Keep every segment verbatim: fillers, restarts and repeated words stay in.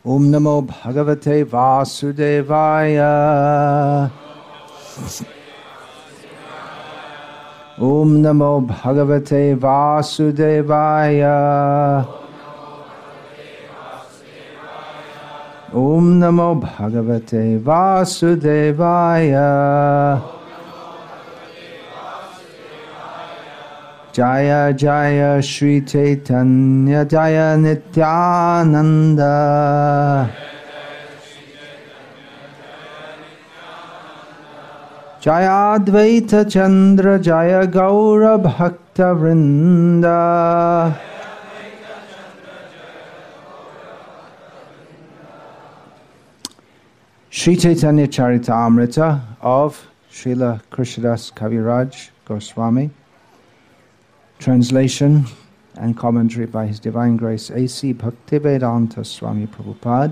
Om Namo Bhagavate Vasudevaya. Om Namo Bhagavate Vasudevaya. Om Namo Bhagavate Vasudevaya. Jaya Jaya Shri Chaitanya Jaya Nityananda. Jaya Advaita Chandra Jaya Gaura Bhakta Vrinda. Shri Chaitanya Charitamrita of Srila Krishnadas Kaviraj Goswami. Translation and commentary by His Divine Grace A C Bhaktivedanta Swami Prabhupada.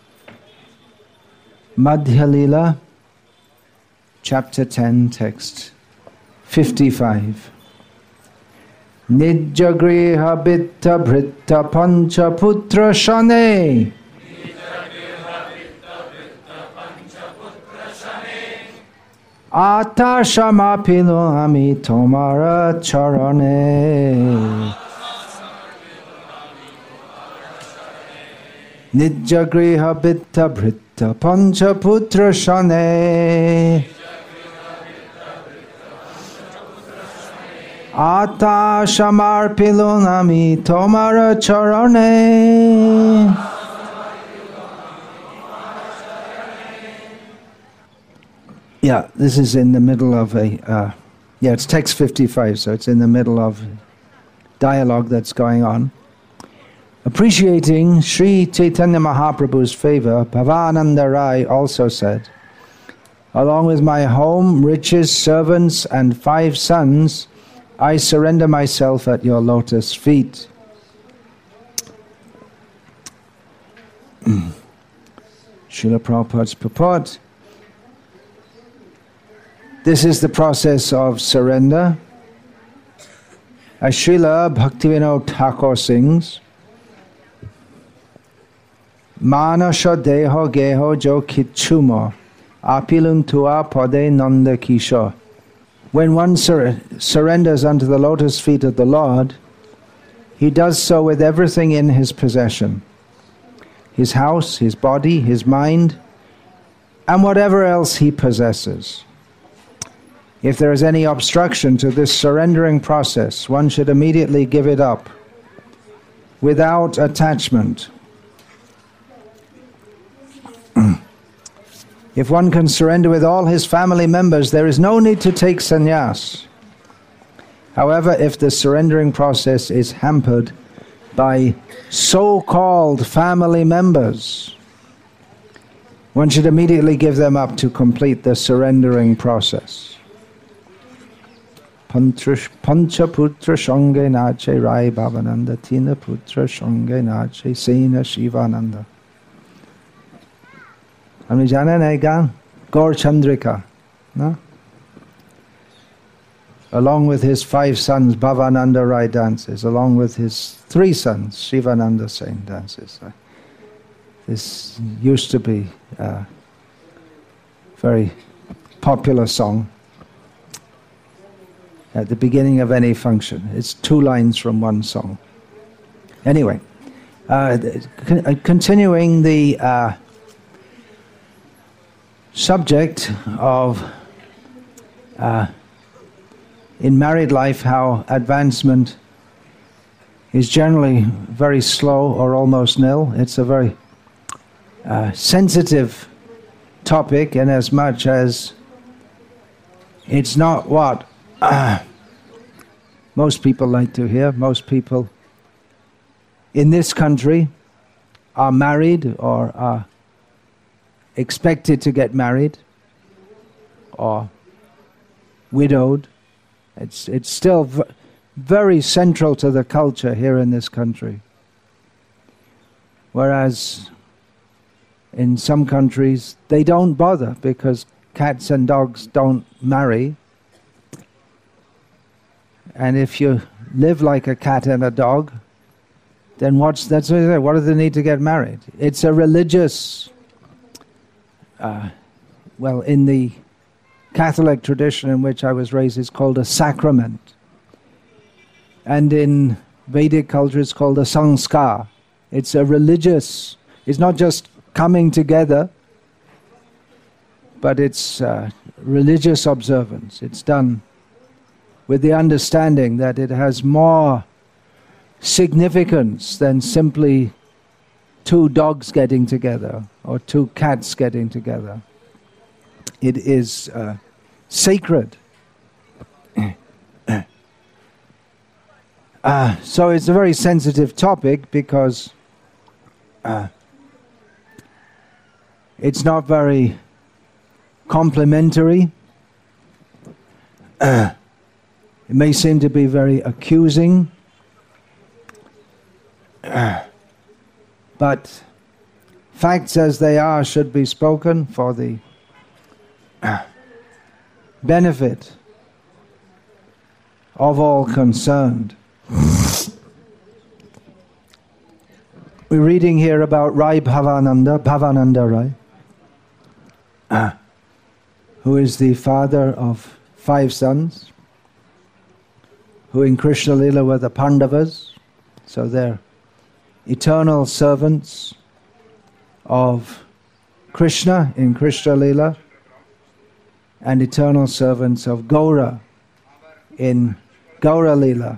Madhya Lila, Chapter ten, Text fifty-five. Nijja griha bitta bhritta pancha putra shane. Ata shamapilo ami tomara charane. Nijja griha bitta bhritta pancha putra shane. Ata shamarpilo ami tomara charane. Yeah, this is in the middle of a, uh, yeah, it's text fifty-five, so it's in the middle of dialogue that's going on. Appreciating Sri Chaitanya Mahaprabhu's favor, Bhavananda Rai also said, along with my home, riches, servants, and five sons, I surrender myself at your lotus feet. Srila Prabhupada's purport. This is the process of surrender. As Srila Bhaktivinoda Thakur sings, Manasha deho geho jo kichumo, apilum tua pade nanda kisho. When one sur- surrenders unto the lotus feet of the Lord, he does so with everything in his possession. His house, his body, his mind, and whatever else he possesses. If there is any obstruction to this surrendering process, one should immediately give it up, without attachment. If one can surrender with all his family members, there is no need to take sannyas. However, if the surrendering process is hampered by so-called family members, one should immediately give them up to complete the surrendering process. Pancha putra shange nache Rai Bhavananda, Tina putra shange nache Sena Shivananda. Hamni janen hai gan? Gaur Chandrika, no? Along with his five sons, Bhavananda Rai dances. Along with his three sons, Shivananda Sen dances. This used to be a very popular song at the beginning of any function. It's two lines from one song. Anyway, uh, con- continuing the uh, subject of uh, in married life, how advancement is generally very slow or almost nil. It's a very uh, sensitive topic in as much as it's not what Uh, most people like to hear. Most people in this country are married or are expected to get married or widowed. It's it's still v- very central to the culture here in this country. Whereas in some countries they don't bother because cats and dogs don't marry. And if you live like a cat and a dog, then what's that's what, I say, what do they need to get married? It's a religious, uh, well, in the Catholic tradition in which I was raised, it's called a sacrament. And in Vedic culture, it's called a sanskar. It's a religious, it's not just coming together, but it's uh, religious observance. It's done with the understanding that it has more significance than simply two dogs getting together or two cats getting together. It is uh, sacred. Uh, so it's a very sensitive topic because uh, it's not very complimentary. Uh, it may seem to be very accusing. Uh, but facts as they are should be spoken for the uh, benefit of all concerned. We're reading here about Rai Bhavananda, Bhavananda Rai, uh, who is the father of five sons, who in Krishna Lila were the Pandavas, so they're eternal servants of Krishna in Krishna Lila, and eternal servants of Gaura in Gaura Lila.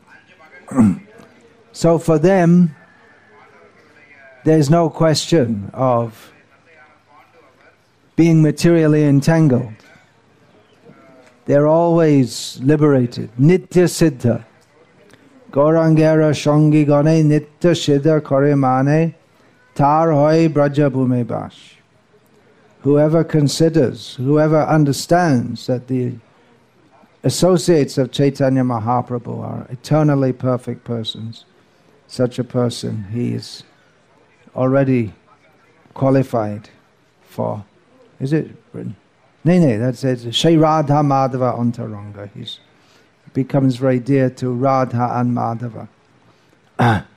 So for them, there's no question of being materially entangled. They're always liberated. Nitya Siddha. Gaurangera Shangi Gane Nitya Siddha Kore Mane Tar Hoy Braja Bhume Bash. Whoever considers, whoever understands that the associates of Chaitanya Mahaprabhu are eternally perfect persons, such a person, he is already qualified for, is it written? No, no, that's it. Shri Radha Madhava Antaranga. He becomes very dear to Radha and Madhava. Ah.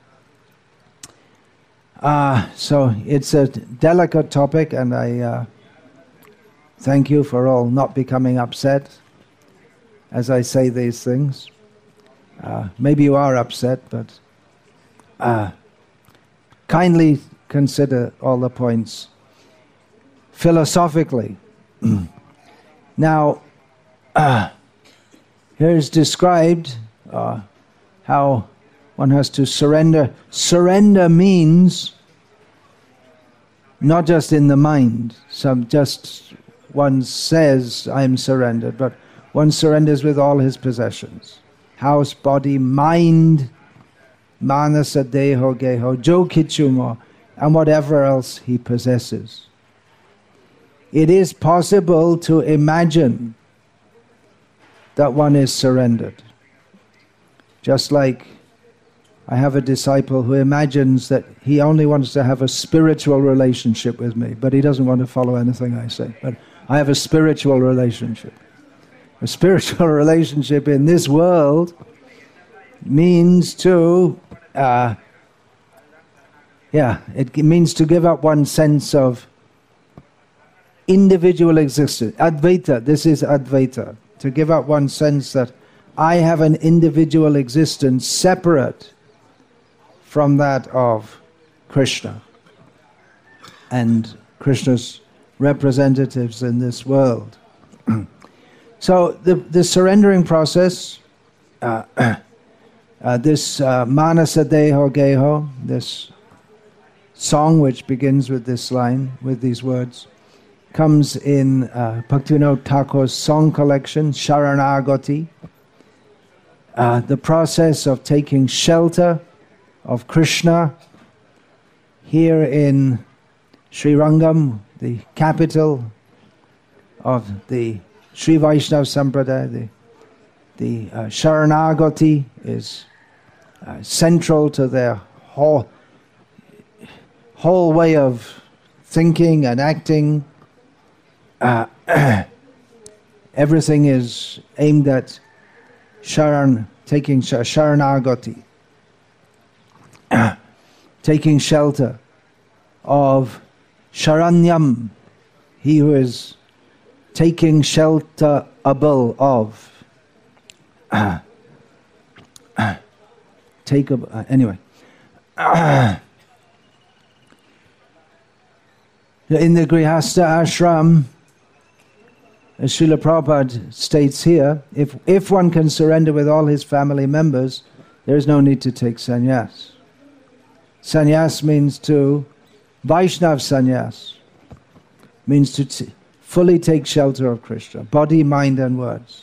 Uh, so it's a delicate topic, and I uh, thank you for all not becoming upset as I say these things. Uh, maybe you are upset, but uh, kindly consider all the points philosophically. Now, uh, here is described uh, how one has to surrender. Surrender means not just in the mind. Some just one says, I am surrendered, but one surrenders with all his possessions. House, body, mind, manasa, deho, geho, jo kichumo, and whatever else he possesses. It is possible to imagine that one is surrendered. Just like I have a disciple who imagines that he only wants to have a spiritual relationship with me, but he doesn't want to follow anything I say. But I have a spiritual relationship. A spiritual relationship in this world means to, uh, yeah, it means to give up one sense of individual existence. Advaita, this is Advaita. To give up one sense that I have an individual existence separate from that of Krishna and Krishna's representatives in this world. So the, the surrendering process, uh, uh, this uh, Manasa Deho Geho, this song which begins with this line, with these words, comes in uh, Bhaktivinoda Thakur's song collection, Sharanagati. Uh, the process of taking shelter of Krishna here in Sri Rangam, the capital of the Sri Vaishnava Sampradaya. The, the uh, Sharanagati is uh, central to their whole, whole way of thinking and acting. Uh, everything is aimed at Sharan, taking Sharanagati. taking shelter of Sharanyam, he who is taking shelterable of. Uh, uh, take a, uh, anyway. Uh, in the Grihastha ashram, as Srila Prabhupada states here, if, if one can surrender with all his family members, there is no need to take sannyas. Sannyas means to, Vaishnav sannyas, means to t- fully take shelter of Krishna, body, mind and words.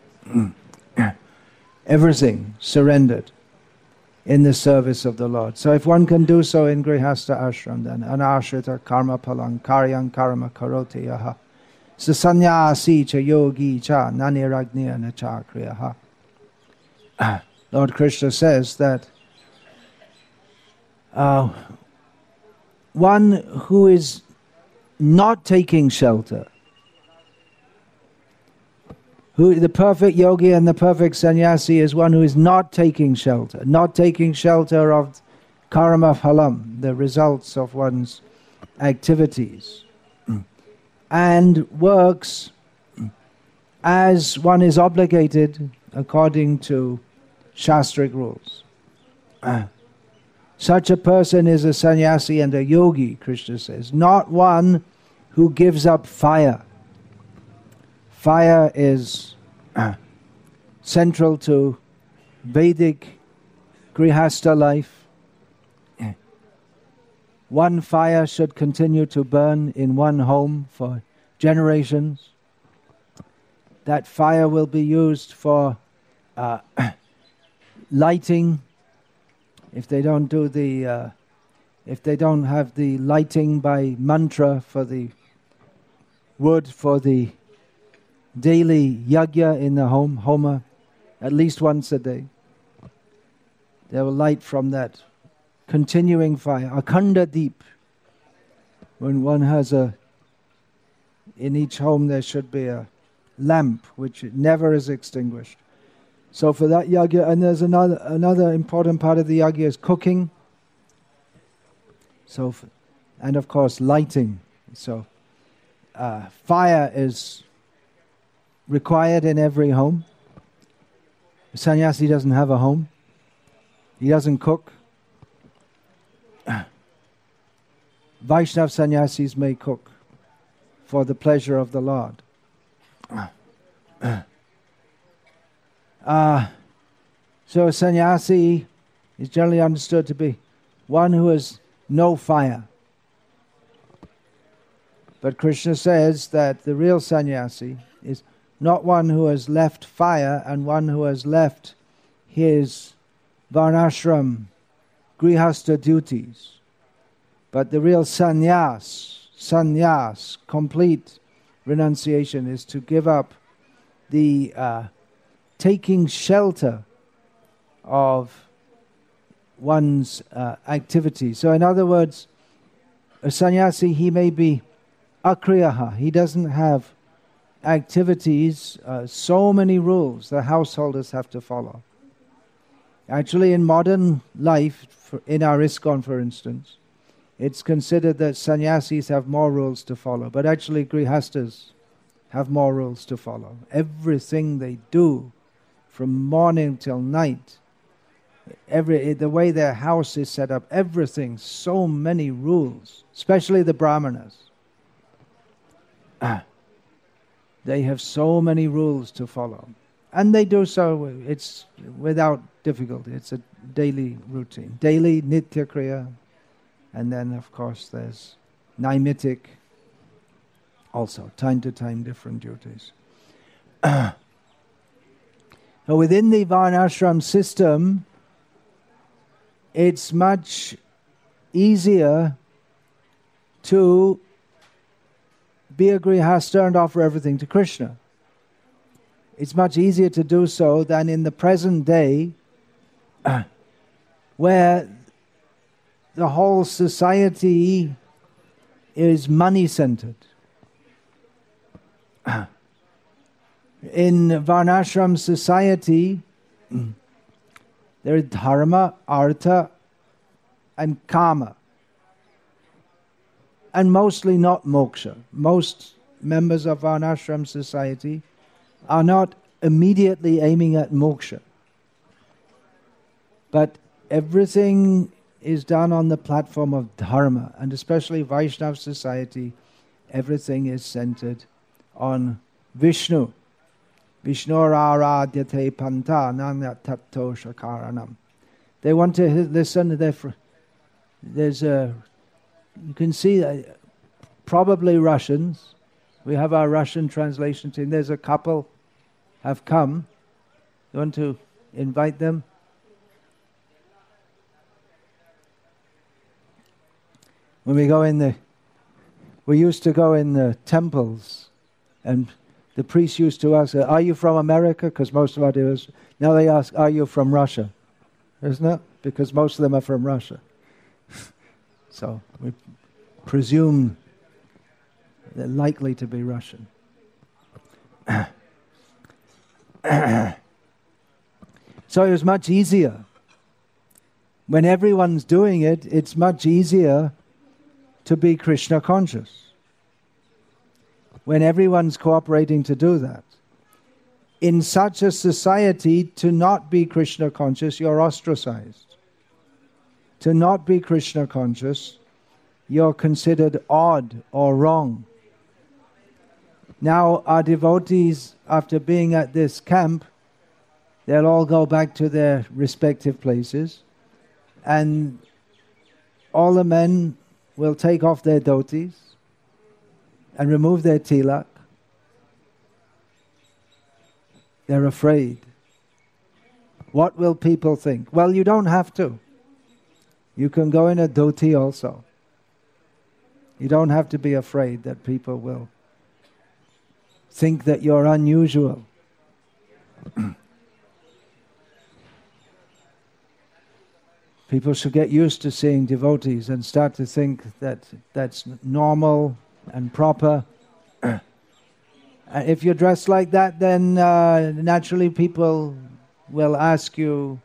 Everything surrendered in the service of the Lord. So if one can do so in Grihastha ashram, then anashrita karma palang karyang karma karoti yaha. So sannyasi cha yogi cha naniragniya na cha kriyaha. Lord Krishna says that uh, one who is not taking shelter, who the perfect yogi and the perfect sannyasi is one who is not taking shelter, not taking shelter of karma phalam, the results of one's activities, and works as one is obligated according to shastric rules. Uh, such a person is a sannyasi and a yogi, Krishna says, not one who gives up fire. Fire is uh, central to Vedic Grihastha life. One fire should continue to burn in one home for generations. That fire will be used for uh, lighting. If they don't do the, uh, if they don't have the lighting by mantra for the wood for the daily yajna in the home, homa, at least once a day, they will light from that continuing fire, akhanda deep. When one has a, in each home there should be a lamp which never is extinguished. So for that yajna, and there's another another important part of the yajna is cooking. So, for, and of course lighting. So uh, fire is required in every home. The sannyasi doesn't have a home. He doesn't cook. Vaishnav sannyasis may cook for the pleasure of the Lord. Uh, so a sannyasi is generally understood to be one who has no fire. But Krishna says that the real sannyasi is not one who has left fire and one who has left his varnashram, grihastha duties. But the real sannyas, sannyas, complete renunciation is to give up the uh, taking shelter of one's uh, activity. So in other words, a sannyasi, he may be akriyaha, he doesn't have activities, uh, so many rules the householders have to follow. Actually, in modern life, for, in our ISKCON for instance, it's considered that sannyasis have more rules to follow, but actually grihastas have more rules to follow. Everything they do, from morning till night, every the way their house is set up, everything, so many rules, especially the brahmanas. Ah, they have so many rules to follow. And they do so, it's without difficulty. It's a daily routine. Daily nitya kriya. And then, of course, there's naimitic, also, time to time, different duties. So within the varnashram system, it's much easier to be a grihastha and offer everything to Krishna. It's much easier to do so than in the present day, where the whole society is money-centered. In Varnashram society, there is dharma, artha, and karma. And mostly not moksha. Most members of Varnashram society are not immediately aiming at moksha. But everything is done on the platform of dharma, and especially Vaishnava society, everything is centered on Vishnu. Vishnuraradhyate panta nanya tatto shakaranam. They want to listen. There's a, you can see uh, probably Russians. We have our Russian translation team. There's a couple have come. You want to invite them? When we go in the, we used to go in the temples, and the priests used to ask, "Are you from America?" Because most of our dealers, now they ask, "Are you from Russia?" Isn't it? Because most of them are from Russia. So we presume they're likely to be Russian. So it was much easier. When everyone's doing it, it's much easier to be Krishna conscious. When everyone's cooperating to do that. In such a society, to not be Krishna conscious, you're ostracized. To not be Krishna conscious, you're considered odd or wrong. Now our devotees, after being at this camp, they'll all go back to their respective places, and all the men will take off their dhotis and remove their tilak. They're afraid. What will people think? Well, you don't have to. You can go in a dhoti also. You don't have to be afraid that people will think that you're unusual. People should get used to seeing devotees and start to think that that's normal and proper. If you're dressed like that, then uh, naturally people will ask you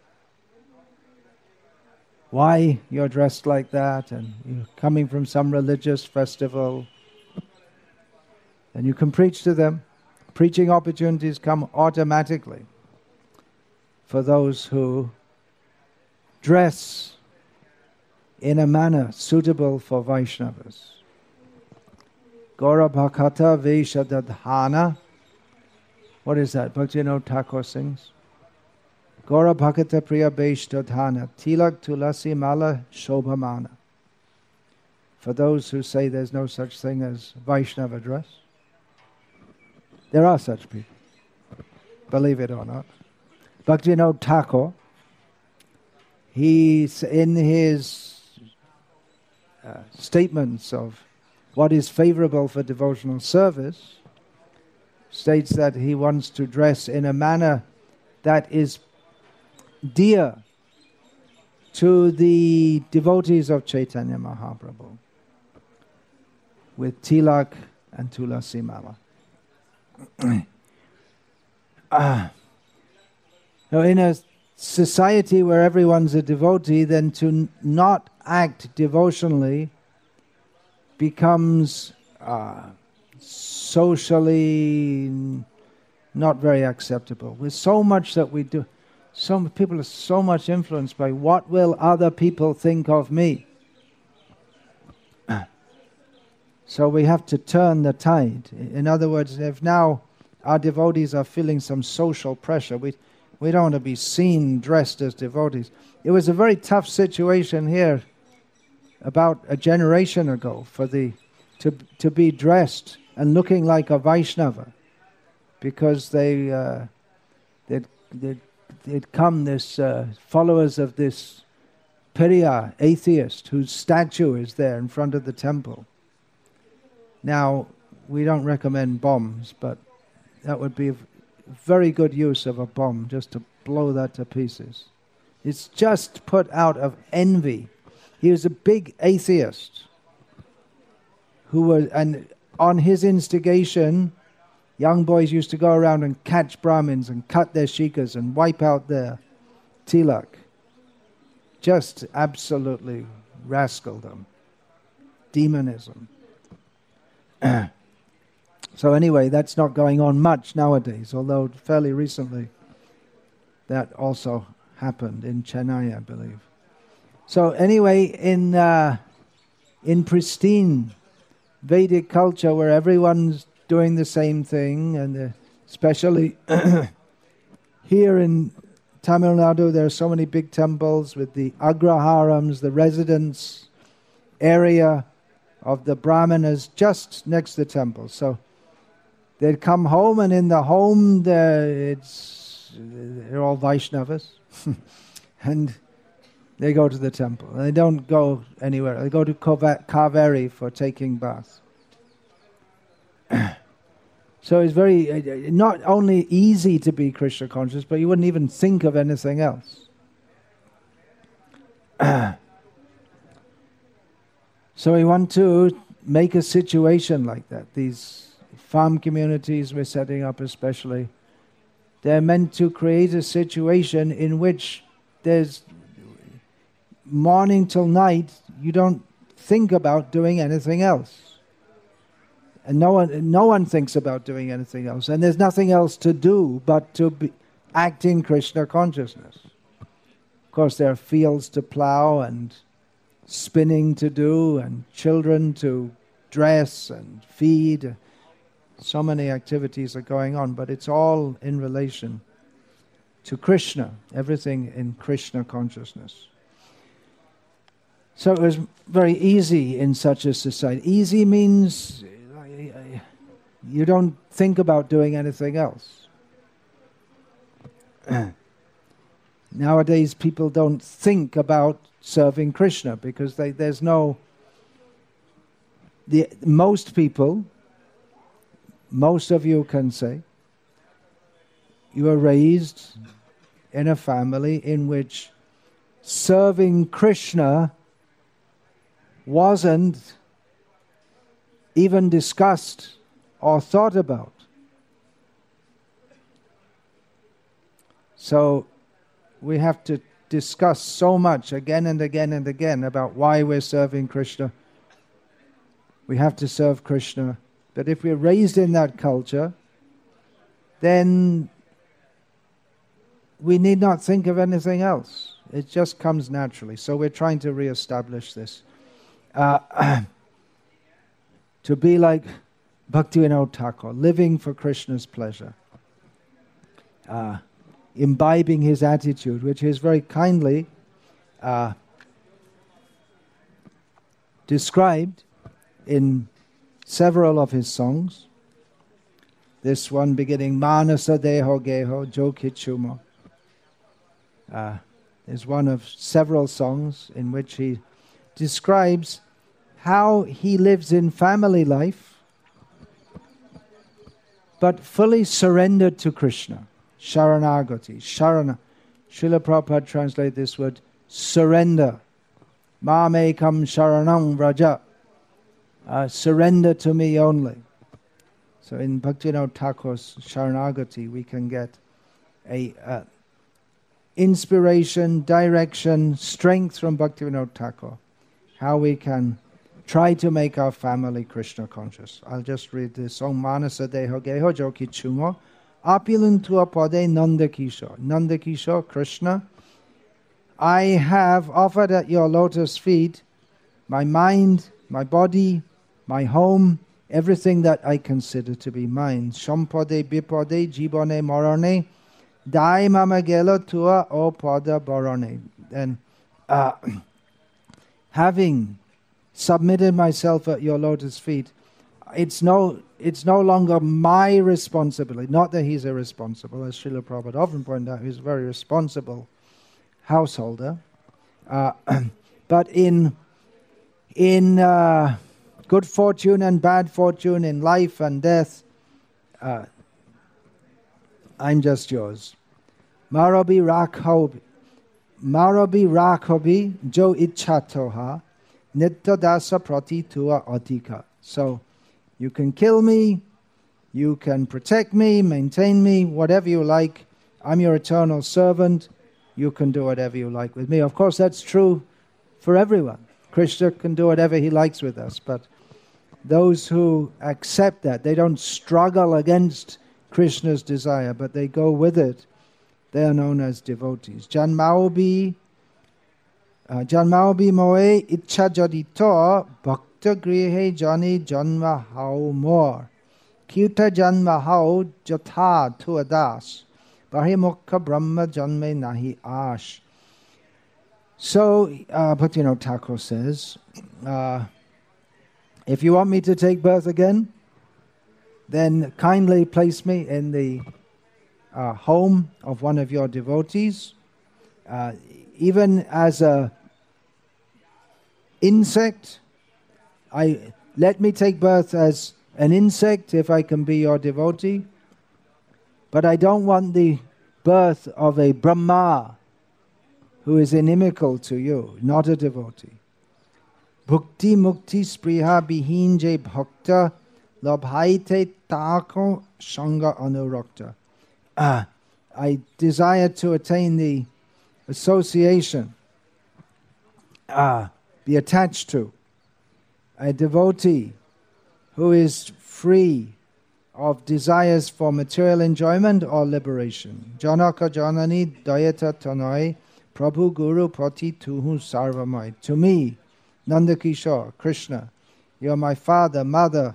why you're dressed like that, and you're coming from some religious festival. And you can preach to them. Preaching opportunities come automatically for those who dress in a manner suitable for Vaishnavas. Gaura Bhakata Veshadadhana. What is that? Bhaktivinoda Thakur sings. Gaura Bhakata Priya Veshadadhana Tilak Tulasi Mala Shobhamana. For those who say there's no such thing as Vaishnava dress, there are such people, believe it or not. Bhaktivinoda Thakur, he's in his uh, statements of what is favorable for devotional service, states that he wants to dress in a manner that is dear to the devotees of Chaitanya Mahaprabhu, with tilak and tulasi mala. uh, now in a society where everyone's a devotee, then to n- not act devotionally becomes uh, socially n- not very acceptable. With so much that we do, some people are so much influenced by what will other people think of me. So we have to turn the tide. In other words, if now our devotees are feeling some social pressure, we we don't want to be seen dressed as devotees. It was a very tough situation here about a generation ago for the to to be dressed and looking like a Vaishnava, because they uh, they'd, they'd, they'd come this uh, followers of this Periyar atheist whose statue is there in front of the temple. Now, we don't recommend bombs, but that would be a very good use of a bomb, just to blow that to pieces. It's just put out of envy. He was a big atheist who was, and on his instigation, young boys used to go around and catch Brahmins and cut their shikas and wipe out their tilak. just absolutely rascaldom, demonism. So anyway, that's not going on much nowadays, although fairly recently that also happened in Chennai, I believe. So anyway, in uh, in pristine Vedic culture where everyone's doing the same thing, and uh, especially here in Tamil Nadu, there are so many big temples with the agraharams, the residence area of the brahmanas just next to the temple. So they'd come home, and in the home, it's they're all Vaishnavas, and they go to the temple. They don't go anywhere. They go to Kaveri for taking bath. So it's very, uh, not only easy to be Krishna conscious, but you wouldn't even think of anything else. So we want to make a situation like that. These farm communities we're setting up especially, they're meant to create a situation in which there's morning till night, you don't think about doing anything else. And no one, no one thinks about doing anything else. And there's nothing else to do but to be, act in Krishna consciousness. Of course, there are fields to plow and spinning to do and children to dress and feed. So many activities are going on, but it's all in relation to Krishna, everything in Krishna consciousness. So it was very easy in such a society. Easy means you don't think about doing anything else. Nowadays, people don't think about serving Krishna because they, there's no... The, most people, most of you can say, you were raised in a family in which serving Krishna wasn't even discussed or thought about. So we have to discuss so much again and again and again about why we're serving Krishna. We have to serve Krishna. But if we're raised in that culture, then we need not think of anything else. It just comes naturally. So we're trying to re-establish this. Uh, to be like Bhaktivinoda Thakur, living for Krishna's pleasure, uh, imbibing his attitude, which is very kindly uh, described in several of his songs. This one beginning, Manasa Deho Geho Jo Kichumo, uh, is one of several songs in which he describes how he lives in family life, but fully surrendered to Krishna. Sharanagati. Sharana. Srila Prabhupada translates this word, surrender. Mamekam sharanam vraja. Uh, surrender to me only. So in Bhaktivinoda Thakur's Sharanagati, we can get a uh, inspiration, direction, strength from Bhaktivinoda Thakur, how we can try to make our family Krishna conscious. I'll just read this song. Manasa Deho Geho Jo Kichumo Apiluntua Pade Nanda Kishore. Nanda Kishore, Krishna, I have offered at your lotus feet my mind, my body, my home, everything that I consider to be mine. Shampade Bipade Jibone Morone Dai Mama Gelo Tua O Pada Borone. And uh, having submitted myself at your lotus feet, it's no it's no longer my responsibility. Not that he's irresponsible, as Srila Prabhupada often pointed out, he's a very responsible householder. Uh, but in in uh, good fortune and bad fortune, in life and death, uh, I'm just yours. Marabi Rakhobi, Marabi Rakhobi Jo Ichatoha Nitya Dasa Prati Tua Adhika. So you can kill me, you can protect me, maintain me, whatever you like. I'm your eternal servant. you can do whatever you like with me. Of course, that's true for everyone. Krishna can do whatever he likes with us, but those who accept that, they don't struggle against Krishna's desire, but they go with it, they are known as devotees. Janmaobi, uh, Janmaobi moe ichha jadito bhakta grihe jani janma hao more. Kirta janma hao jatha tu adas. Bahimukha brahma janme nahi ash. So, uh, Bhaktivinoda Thakur says, uh, if you want me to take birth again, then kindly place me in the uh, home of one of your devotees. Uh, even as a insect, I let me take birth as an insect if I can be your devotee. But I don't want the birth of a Brahma who is inimical to you, not a devotee. Bhukti mukti spriha bihinje bhakta labhaite tako sanga anurakta. Ah, I desire to attain the association, ah, be attached to a devotee who is free of desires for material enjoyment or liberation. Janaka janani dayata tanai Prabhu Guru Pati Tuhu Sarvamai. To me, Nanda Kishore, Krishna, you are my father, mother,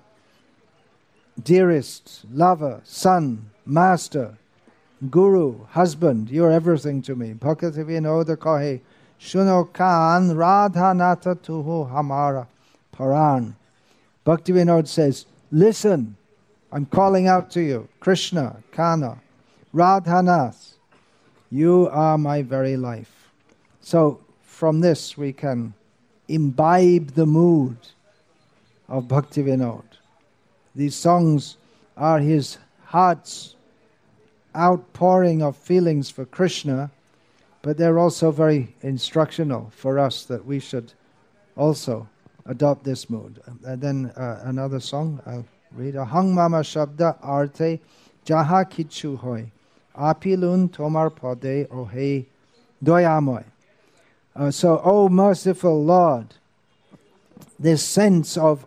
dearest, lover, son, master, guru, husband. You are everything to me. Bhakti Vinoda kahe, Shuno kan Radhanata Tuhu Hamara Paran. Bhaktivinoda says, listen, I'm calling out to you. Krishna, Kana, Radhanath, you are my very life. So from this we can imbibe the mood of Bhaktivinoda. These songs are his heart's outpouring of feelings for Krishna, but they're also very instructional for us that we should also adopt this mood. And then uh, another song I'll read. Ahang mama shabda arte jaha kichu hoy apilun tomar pade ohe doyamoy. Uh, so, oh merciful Lord, this sense of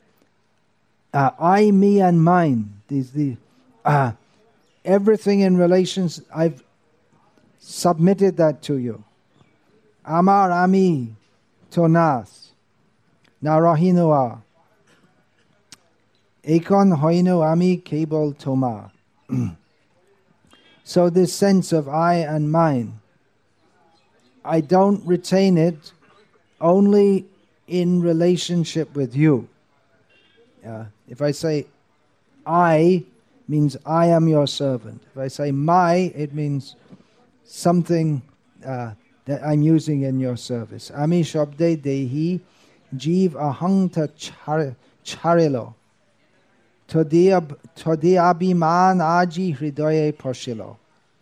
uh, I, me, and mine, these, the, uh, everything in relations, I've submitted that to you. Amar ami tonas narahinoa ekon hoino ami kebol toma. So this sense of I and mine, I don't retain it only in relationship with you. Uh, if I say I, means I am your servant. If I say my, it means something uh, that I'm using in your service. Ami shabde dehi jeev ahangta charilo todi abhiman aji hridaye pashilo.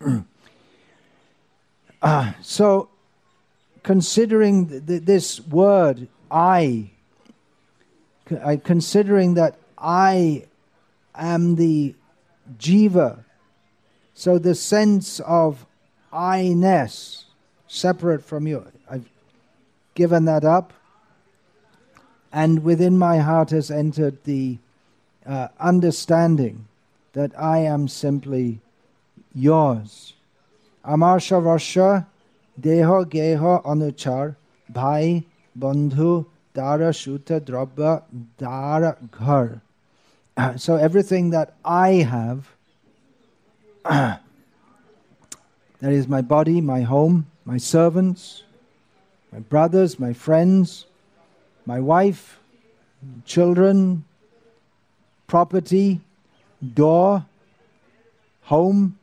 uh, So, considering th- th- this word, I, c- uh, considering that I am the jiva, so the sense of I-ness, separate from you, I've given that up, and within my heart has entered the uh, understanding that I am simply yours. Amarsha Rasha Deho Geho Anuchar Bhai Bandhu Dara Shuta Drabba Dara Ghar. So everything that I have, that is my body, my home, my servants, my brothers, my friends, my wife, children, property, door, home,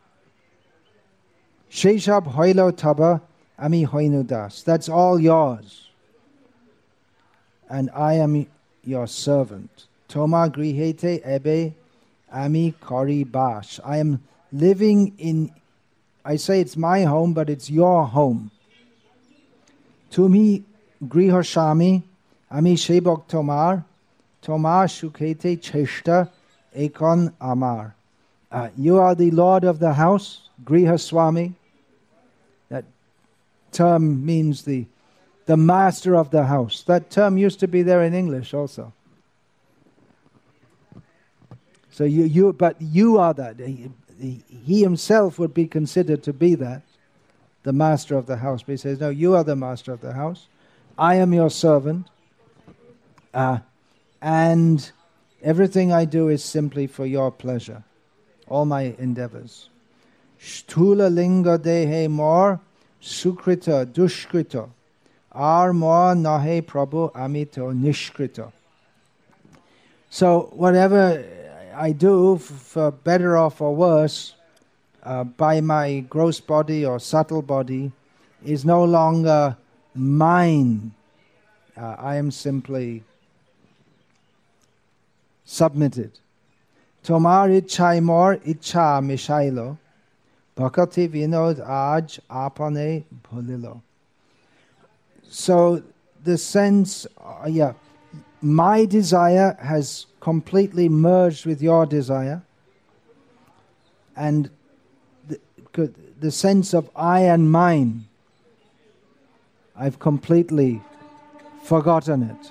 Sheshab hoilo taba ami hoinu das. That's all yours. And I am your servant. Toma grihete ebe ami kari bash. I am living in, I say it's my home, but it's your home. Tumi grihoshami ami shebok tomar. Tomar shukete cheshta ekon amar. Uh, you are the Lord of the house, Griha Swami. That term means the, the master of the house. That term used to be there in English also. So you, you but you are that. He, he himself would be considered to be that, the master of the house. But he says, no, you are the master of the house. I am your servant. Uh, and everything I do is simply for your pleasure. All my endeavors. Sthula linga dehe mor sukrita dushkrita. Ar mor nahe prabhu amito nishkrita. So whatever I do, for better or for worse, uh, by my gross body or subtle body, is no longer mine. Uh, I am simply submitted. Tomar ichhai mor ichha mishailo, bhakati vinod aj apane bhulilo. So the sense, uh, yeah, my desire has completely merged with your desire, and the, the sense of I and mine, I've completely forgotten it.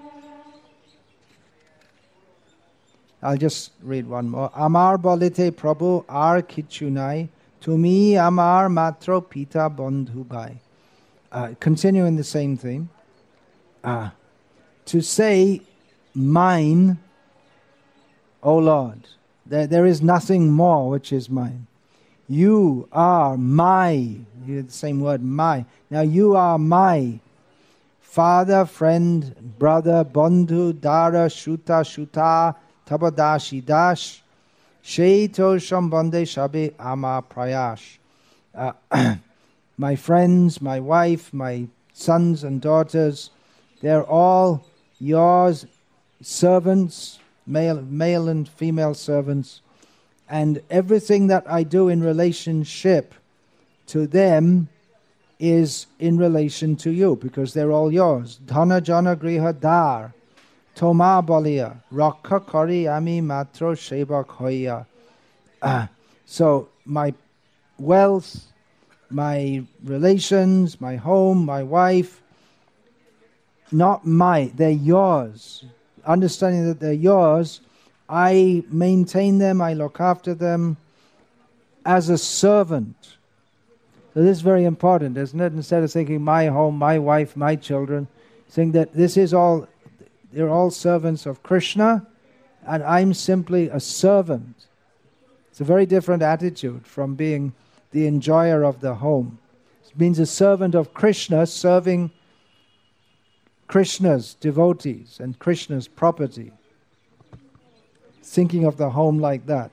I'll just read one more. Amar bolite Prabhu ar kichunai, tumi amar matro pita bandhubai. Uh, continuing the same theme. Uh, to say, mine, O Lord, there, there is nothing more which is mine. You are my, the same word, my. Now you are my father, friend, brother, bandhu, dara, shuta, shuta, tabadashi, dash, sheito, shambande, shabe, ama, prayash. Uh, my friends, my wife, my sons and daughters, they're all yours, servants, male, male and female servants, and everything that I do in relationship to them is in relation to you, because they're all yours. Dhana jana griha dar, toma balia, rakha kari ami matro shebak hoya. Ah, so my wealth, my relations, my home, my wife, not my, they're yours. Understanding that they're yours, I maintain them, I look after them as a servant. So this is very important, isn't it? Instead of thinking my home, my wife, my children, saying that this is all, they're all servants of Krishna, and I'm simply a servant. It's a very different attitude from being the enjoyer of the home. It means a servant of Krishna serving Krishna's devotees and Krishna's property. Thinking of the home like that.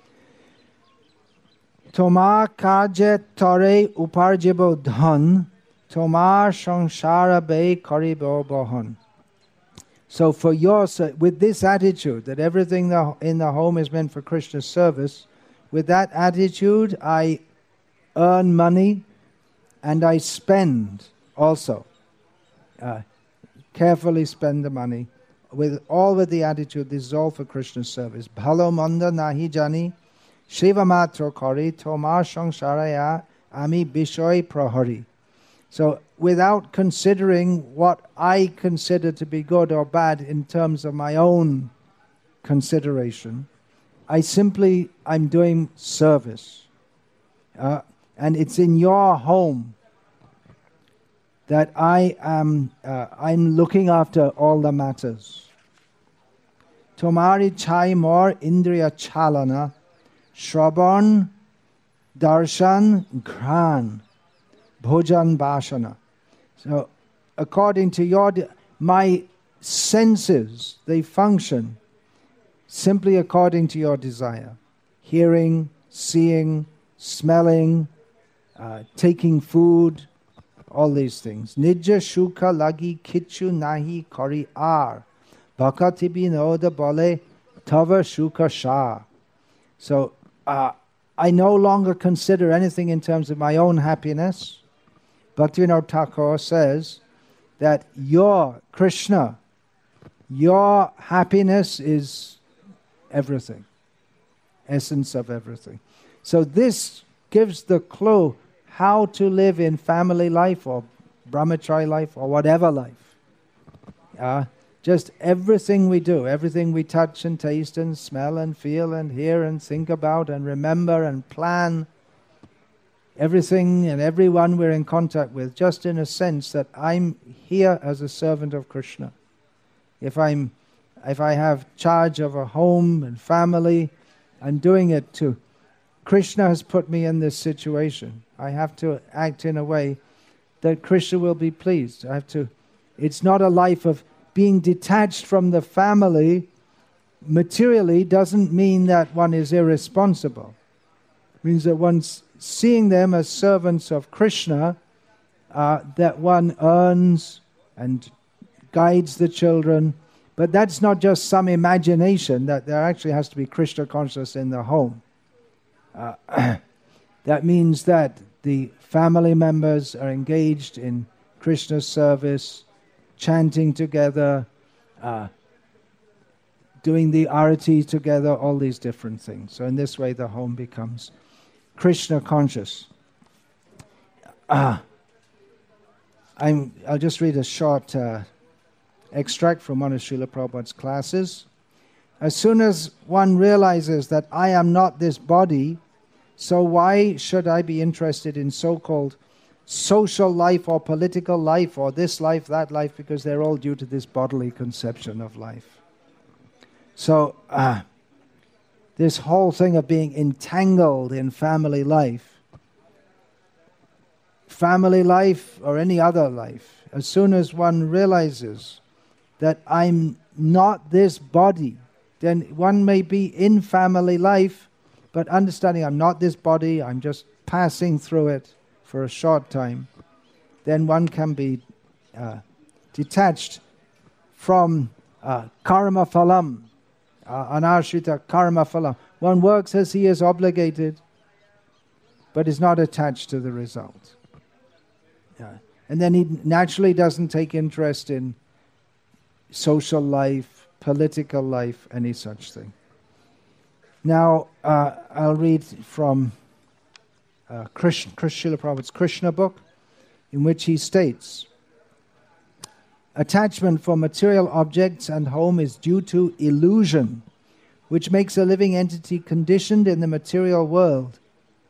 Tomar kaje tore uparjibo dhan, tomar samsara be karibo bohan. So for your, with this attitude that everything in the home is meant for Krishna's service, with that attitude I earn money and I spend also. Uh, carefully spend the money, with all with the attitude, this is all for Krishna's service. Bhalo manda nahi jani, shiva matro kari, tomar sangsaraya ami bishoy prahari. So without considering what I consider to be good or bad in terms of my own consideration, I simply, I'm doing service. Uh, and it's in your home that I am, uh, I'm looking after all the matters. Tomari chai mor indriya chalana, shraban, darshan, gran, bhojan bhashana. So, according to your, my senses, they function simply according to your desire. Hearing, seeing, smelling, uh, taking food, all these things. Nijja shuka lagi kichu nahi kari ar. Bhakati binoda bole tava shuka sha. So uh, I no longer consider anything in terms of my own happiness. Bhaktivinoda Thakur says that your Krishna, your happiness is everything. Essence of everything. So this gives the clue how to live in family life or brahmachari life or whatever life. Uh, just everything we do, everything we touch and taste and smell and feel and hear and think about and remember and plan, everything and everyone we're in contact with, just in a sense that I'm here as a servant of Krishna. If I'm, if I have charge of a home and family, I'm doing it to Krishna has put me in this situation. I have to act in a way that Krishna will be pleased. I have to. It's not a life of being detached from the family. Materially doesn't mean that one is irresponsible. It means that one's seeing them as servants of Krishna, uh, that one earns and guides the children. But that's not just some imagination, that there actually has to be Krishna consciousness in the home. Uh, that means that the family members are engaged in Krishna's service, chanting together, uh, doing the arati together, all these different things. So in this way the home becomes Krishna conscious. Uh, I'm, I'll just read a short uh, extract from one of Srila Prabhupada's classes. As soon as one realizes that I am not this body, so why should I be interested in so-called social life or political life or this life, that life, because they're all due to this bodily conception of life. So uh, this whole thing of being entangled in family life, family life or any other life, as soon as one realizes that I'm not this body, then one may be in family life, but understanding I'm not this body, I'm just passing through it for a short time, then one can be uh, detached from uh, karma phalam, uh, anashrita karma phalam. One works as he is obligated, but is not attached to the result. Yeah. And then he naturally doesn't take interest in social life, political life, any such thing. Now, uh, I'll read from uh, Krishna, Srila Prabhupada's Krishna book, in which he states, attachment for material objects and home is due to illusion, which makes a living entity conditioned in the material world.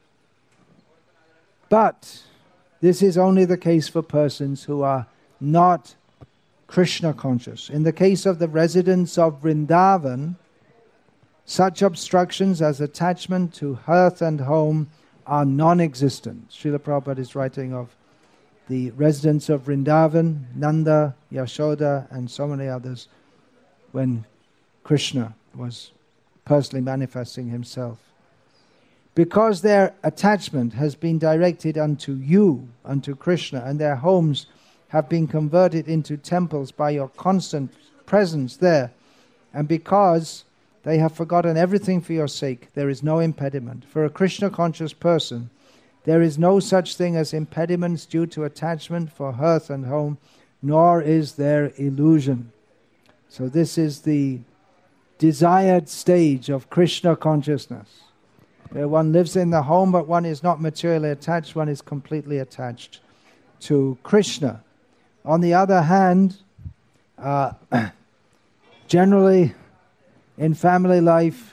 But this is only the case for persons who are not Krishna conscious. In the case of the residents of Vrindavan, such obstructions as attachment to hearth and home are non-existent. Srila Prabhupada is writing of the residents of Vrindavan, Nanda, Yashoda, and so many others, when Krishna was personally manifesting himself. Because their attachment has been directed unto you, unto Krishna, and their homes have been converted into temples by your constant presence there, and because they have forgotten everything for your sake, there is no impediment. For a Krishna-conscious person, there is no such thing as impediments due to attachment for hearth and home, nor is there illusion. So this is the desired stage of Krishna consciousness, where one lives in the home, but one is not materially attached, one is completely attached to Krishna. On the other hand, uh, generally in family life,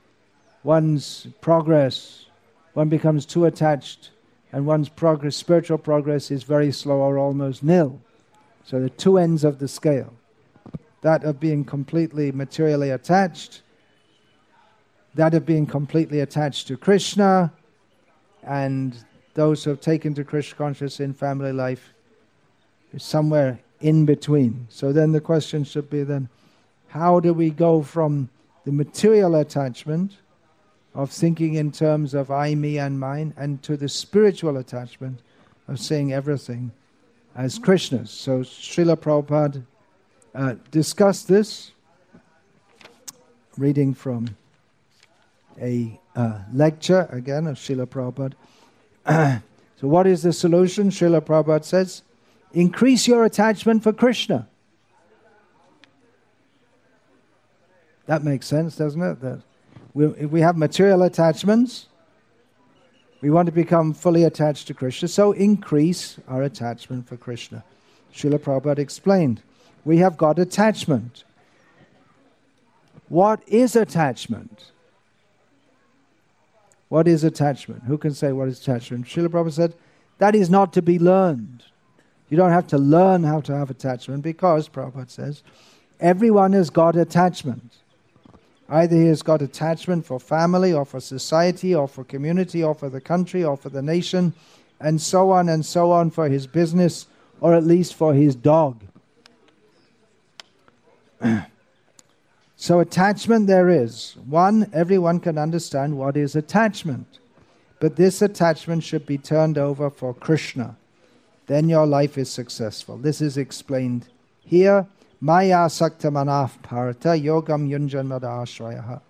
one's progress, one becomes too attached, and one's progress, spiritual progress is very slow or almost nil. So the two ends of the scale, that of being completely materially attached, that of being completely attached to Krishna, and those who have taken to Krishna consciousness in family life is somewhere in between. So then the question should be then, how do we go from the material attachment of thinking in terms of I, me, and mine, and to the spiritual attachment of seeing everything as Krishna's? So Srila Prabhupada uh, discussed this, reading from a uh, lecture, again, of Srila Prabhupada. So what is the solution? Srila Prabhupada says, increase your attachment for Krishna. That makes sense, doesn't it? That we, if we have material attachments, We want to become fully attached to Krishna, so increase our attachment for Krishna. Srila Prabhupada explained, we have got attachment. What is attachment? What is attachment? Who can say what is attachment? Srila Prabhupada said, that is not to be learned. You don't have to learn how to have attachment because, Prabhupada says, everyone has got attachment. Either he has got attachment for family or for society or for community or for the country or for the nation and so on and so on, for his business or at least for his dog. So attachment there is. One, everyone can understand what is attachment. But this attachment should be turned over for Krishna. Then your life is successful. This is explained here. Maya sakta manaf parata yogam yunjanmada ashrayaha.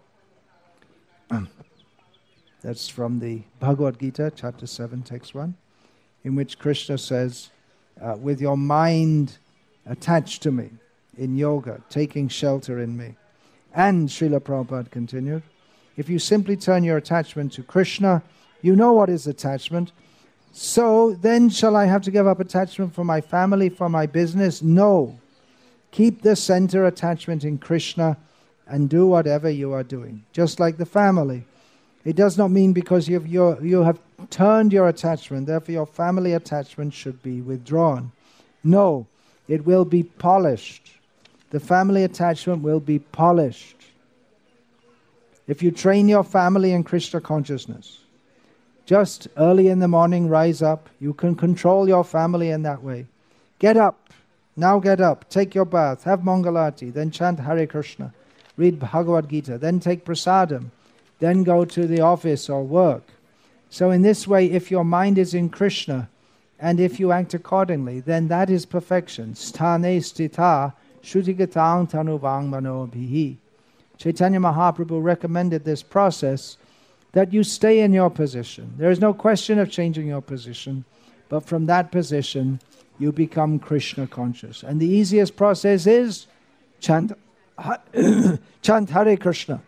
That's from the Bhagavad Gita, chapter seven, text one, in which Krishna says, uh, with your mind attached to me in yoga, taking shelter in me. And Srila Prabhupada continued, if you simply turn your attachment to Krishna, you know what is attachment. So then shall I have to give up attachment for my family, for my business? No. Keep the center attachment in Krishna and do whatever you are doing. Just like the family. It does not mean because you have, your, you have turned your attachment, therefore your family attachment should be withdrawn. No, it will be polished. The family attachment will be polished. If you train your family in Krishna consciousness, just early in the morning, rise up. You can control your family in that way. Get up. Now get up. Take your bath. Have Mangalati. Then chant Hare Krishna. Read Bhagavad Gita. Then take prasadam. Then go to the office or work. So in this way, if your mind is in Krishna, and if you act accordingly, then that is perfection. Sthane stita shrutigataং tanuvang manobhihi. Chaitanya Mahaprabhu recommended this process, that you stay in your position. There is no question of changing your position, but from that position, you become Krishna conscious. And the easiest process is chant, chant Hare Krishna.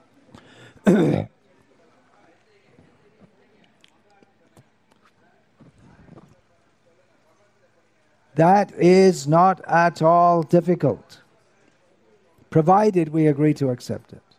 That is not at all difficult, provided we agree to accept it.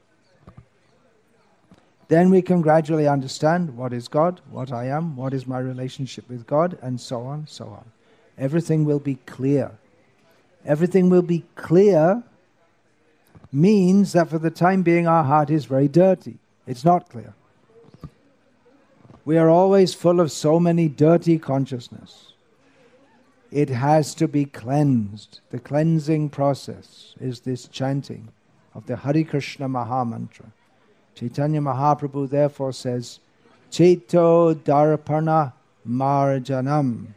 Then we can gradually understand what is God, what I am, what is my relationship with God, and so on, so on. Everything will be clear. Everything will be clear means that for the time being our heart is very dirty. It's not clear. We are always full of so many dirty consciousness. It has to be cleansed. The cleansing process is this chanting of the Hare Krishna Mahamantra. Chaitanya Mahaprabhu therefore says, Cheto Darpana Marjanam.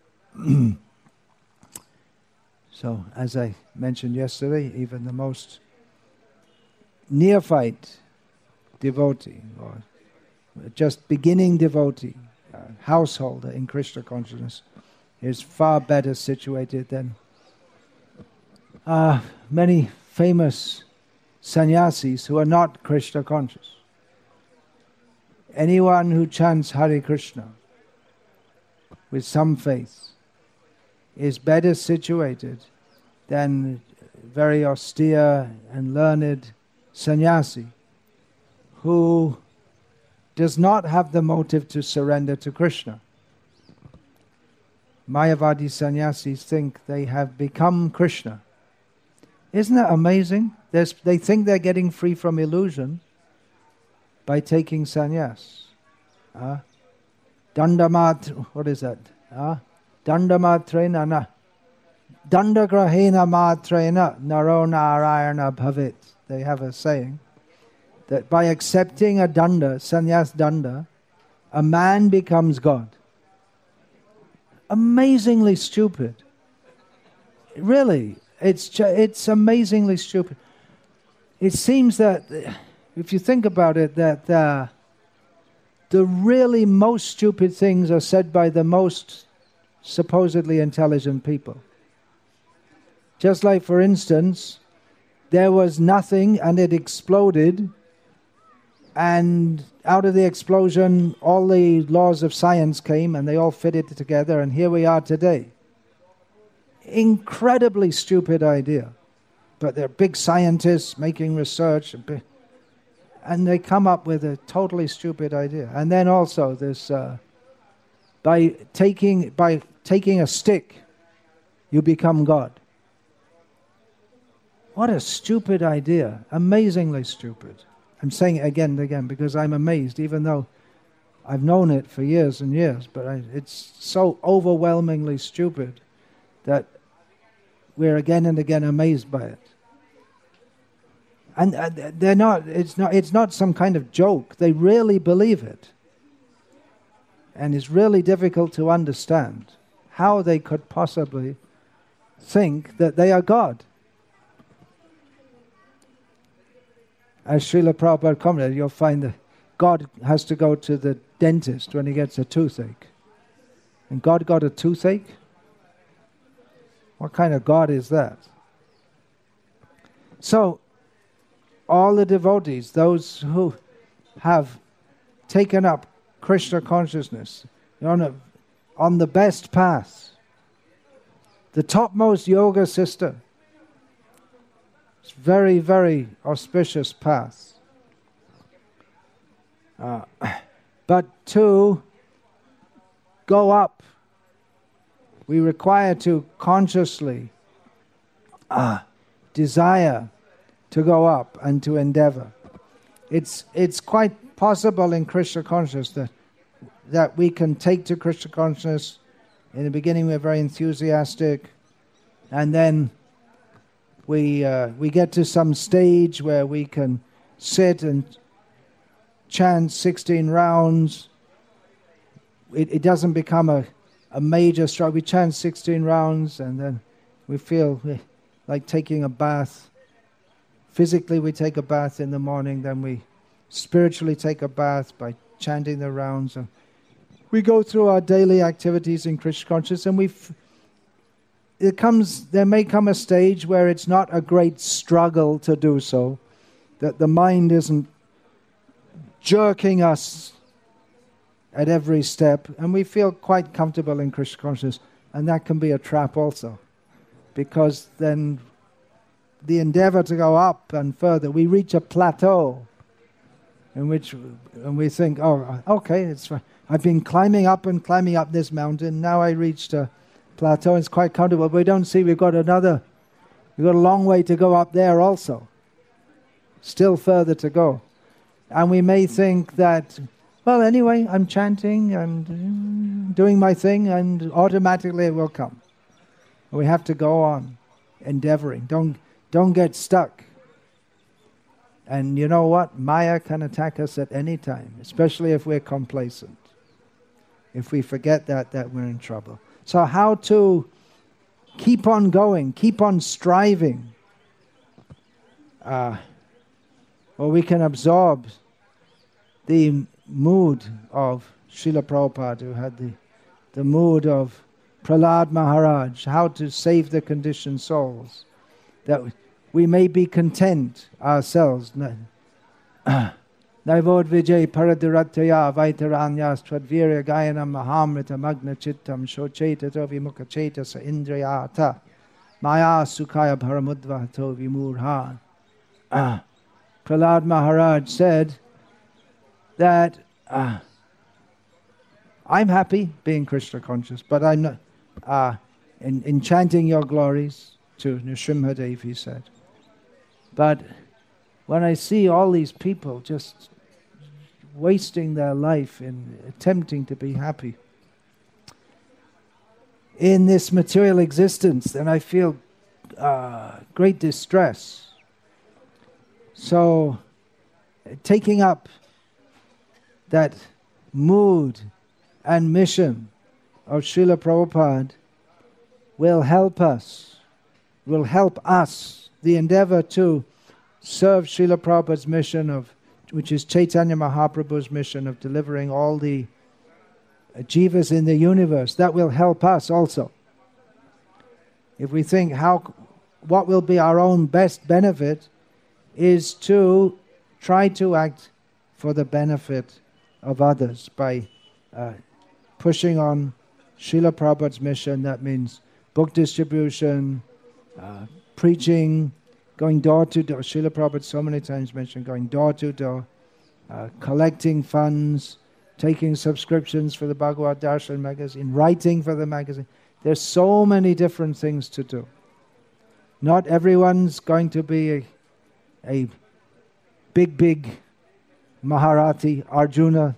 So, as I mentioned yesterday, even the most neophyte devotee, or just beginning devotee, uh, householder in Krishna consciousness, is far better situated than uh, many famous sannyasis who are not Krishna conscious. Anyone who chants Hare Krishna with some faith is better situated than very austere and learned sannyasi who does not have the motive to surrender to Krishna. Mayavadi sannyasis think they have become Krishna. Isn't that amazing? There's, they think they're getting free from illusion by taking sannyas. Uh, Dandamat, what is that? Uh, Dandamatrena na. Dandagrahena matrena naro narayana bhavit. They have a saying that by accepting a danda, sannyas danda, a man becomes God. Amazingly stupid. Really, it's ju- it's amazingly stupid. It seems that, if you think about it, that uh, the really most stupid things are said by the most supposedly intelligent people. Just like, for instance, there was nothing and it exploded, And out of the explosion, all the laws of science came and they all fitted together, and here we are today. Incredibly stupid idea. But they're big scientists making research, and they come up with a totally stupid idea. And then also this, uh, by taking by taking a stick, you become God. What a stupid idea. Amazingly stupid. I'm saying it again and again because I'm amazed, even though I've known it for years and years, but I, it's so overwhelmingly stupid that we're again and again amazed by it. And uh, they're not, it's not, it's not some kind of joke. They really believe it. And it's really difficult to understand how they could possibly think that they are God. As Srila Prabhupada commented, you'll find that God has to go to the dentist when he gets a toothache. And God got a toothache? What kind of God is that? So, all the devotees, those who have taken up Krishna consciousness, on, a, on the best path, the topmost yoga system, it's very, very auspicious path. Uh, but to go up, we require to consciously uh, desire to go up and to endeavor. It's it's quite possible in Krishna consciousness that, that we can take to Krishna consciousness. In the beginning we're very enthusiastic, and then we uh, we get to some stage where we can sit and chant sixteen rounds. It, it doesn't become a, a major struggle. We chant sixteen rounds and then we feel like taking a bath. Physically we take a bath in the morning, then we spiritually take a bath by chanting the rounds. And we go through our daily activities in Krishna consciousness, and we f- it comes there may come a stage where it's not a great struggle to do so, that the mind isn't jerking us at every step, and we feel quite comfortable in Krishna consciousness, and that can be a trap also, because then the endeavor to go up and further, we reach a plateau in which and we think, oh, okay, it's fine. I've been climbing up and climbing up this mountain, now I reached a plateau, it's quite comfortable, but we don't see we've got another, we've got a long way to go up there also, still further to go. And we may think that, well, anyway, I'm chanting, I'm doing my thing, and automatically it will come. We have to go on endeavoring. Don't don't get stuck. And you know what? Maya can attack us at any time, especially if we're complacent. If we forget that, that we're in trouble. So how to keep on going, keep on striving. Uh, or we can absorb the mood of Srila Prabhupada, who had the, the mood of Prahlad Maharaj, how to save the conditioned souls, that we may be content ourselves. Naivod vijay paradirataya vaitaranyas tvadvirya gayanam mahamrita magna chittam shocheta to vimukha chetasa indriyata maya sukhaya bharamudvato vimurha. Prahlad Maharaj said that uh, I'm happy being Krishna conscious, but I'm not uh, in, in chanting your glories to Nrsimhadev, he said. But when I see all these people just wasting their life in attempting to be happy in this material existence, then I feel uh, great distress. So, taking up that mood and mission of Srila Prabhupada will help us, will help us, the endeavor to serve Srila Prabhupada's mission of, which is Chaitanya Mahaprabhu's mission of delivering all the jivas in the universe. That will help us also. If we think how, what will be our own best benefit is to try to act for the benefit of others by uh, pushing on Srila Prabhupada's mission. That means book distribution, uh, preaching, going door to door. Srila Prabhupada so many times mentioned going door to door, uh, collecting funds, taking subscriptions for the Bhagavad Darshan magazine, writing for the magazine. There's so many different things to do. Not everyone's going to be a, a big, big Maharathi, Arjuna.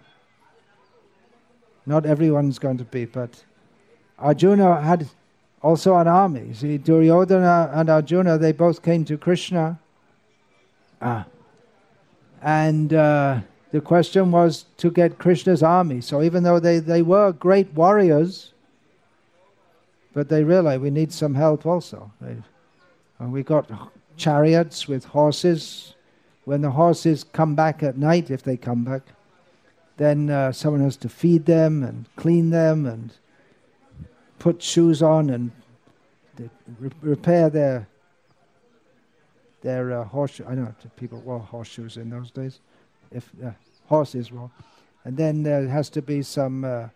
Not everyone's going to be, but Arjuna had also an army. See, Duryodhana and Arjuna, they both came to Krishna. Ah. And uh, the question was to get Krishna's army. So even though they, they were great warriors, but they realized we need some help also. They, and we got chariots with horses. When the horses come back at night, if they come back, then uh, someone has to feed them and clean them and put shoes on and re- repair their their uh, horseshoes. I know people wore horseshoes in those days. If uh, horses were, and then there has to be some uh,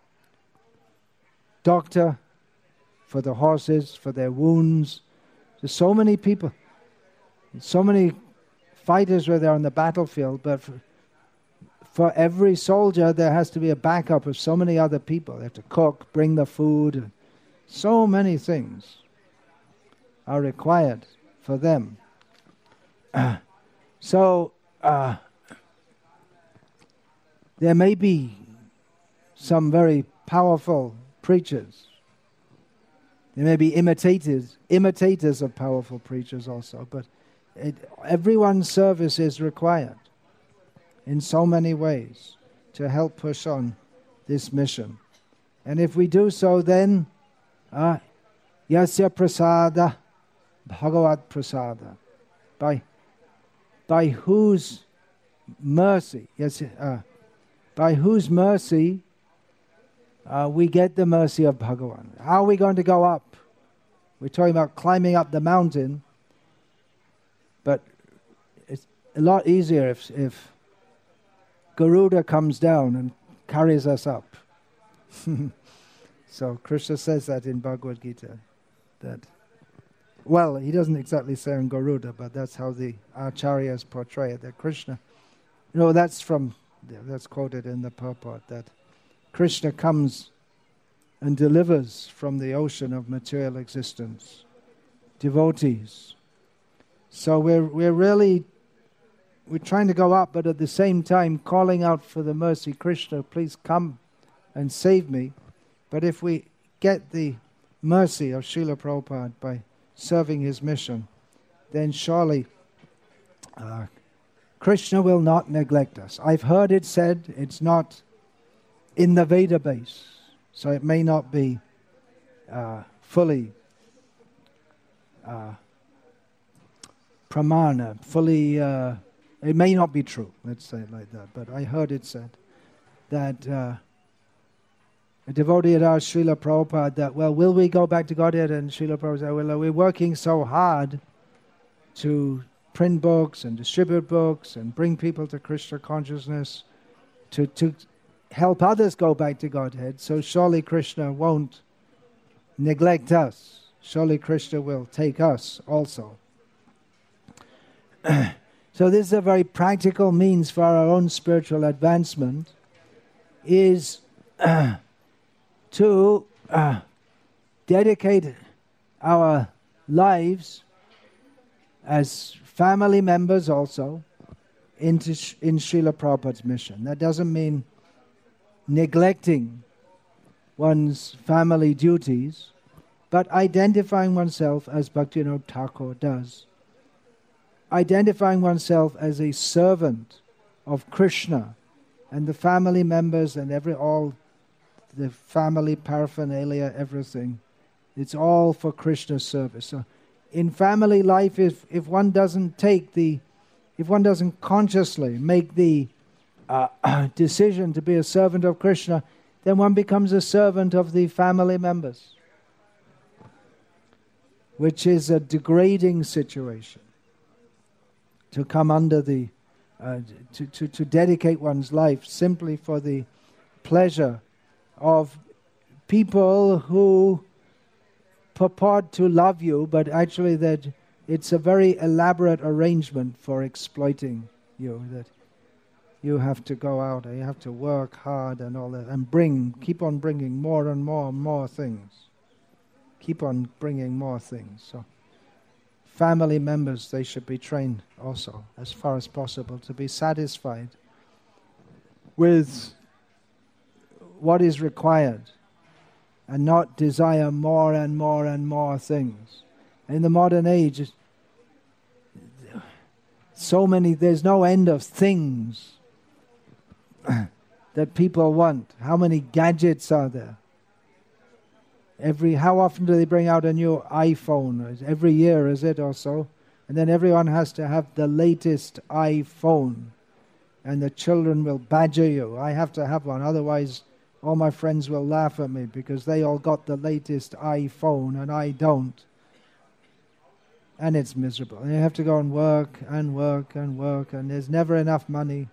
doctor for the horses, for their wounds. There's so many people, so many fighters were there on the battlefield, but for, for every soldier there has to be a backup of so many other people. They have to cook, bring the food. So many things are required for them. Uh, so uh, there may be some very powerful preachers. There may be imitators, imitators of powerful preachers also, but it, everyone's service is required in so many ways to help push on this mission. And if we do so, then uh, yasya prasada, bhagavat prasada, by by whose mercy, yes, uh, by whose mercy uh, we get the mercy of Bhagavan. How are we going to go up? We're talking about climbing up the mountain, but it's a lot easier if, if Garuda comes down and carries us up. So Krishna says that in Bhagavad Gita, that, well, he doesn't exactly say on Garuda, but that's how the acharyas portray it, that Krishna, you know, that's from, that's quoted in the purport, that Krishna comes and delivers from the ocean of material existence devotees. So we're we're really, we're trying to go up, but at the same time calling out for the mercy, Krishna, please come and save me. But if we get the mercy of Srila Prabhupada by serving his mission, then surely uh, Krishna will not neglect us. I've heard it said, it's not in the Veda base, so it may not be uh, fully uh, pramana, fully, uh, it may not be true, let's say it like that, but I heard it said that uh, a devotee had asked Srila Prabhupada that, well, will we go back to Godhead? And Srila Prabhupada said, well, we're working so hard to print books and distribute books and bring people to Krishna consciousness, to, to help others go back to Godhead, so surely Krishna won't neglect us. Surely Krishna will take us also. So this is a very practical means for our own spiritual advancement, is uh, to uh, dedicate our lives as family members also into in Srila Prabhupada's mission. That doesn't mean neglecting one's family duties, but identifying oneself as Bhaktivinoda Thakur does. Identifying oneself as a servant of Krishna, and the family members and every all the family paraphernalia, everything, it's all for Krishna's service. So in family life, if, if one doesn't take the, if one doesn't consciously make the uh, decision to be a servant of Krishna, then one becomes a servant of the family members, which is a degrading situation. To come under the uh, to, to, to dedicate one's life simply for the pleasure of people who purport to love you, but actually that it's a very elaborate arrangement for exploiting you, that you have to go out and you have to work hard and all that, and bring, keep on bringing more and more and more things. Keep on bringing more things. So family members, they should be trained also, as far as possible, to be satisfied with what is required and not desire more and more and more things. In the modern age, so many, there's no end of things that people want. How many gadgets are there? Every, how often do they bring out a new iPhone? Every year, is it, or so? And then everyone has to have the latest iPhone. And the children will badger you. I have to have one, otherwise all my friends will laugh at me because they all got the latest iPhone and I don't. And it's miserable. And you have to go and work and work and work, and there's never enough money.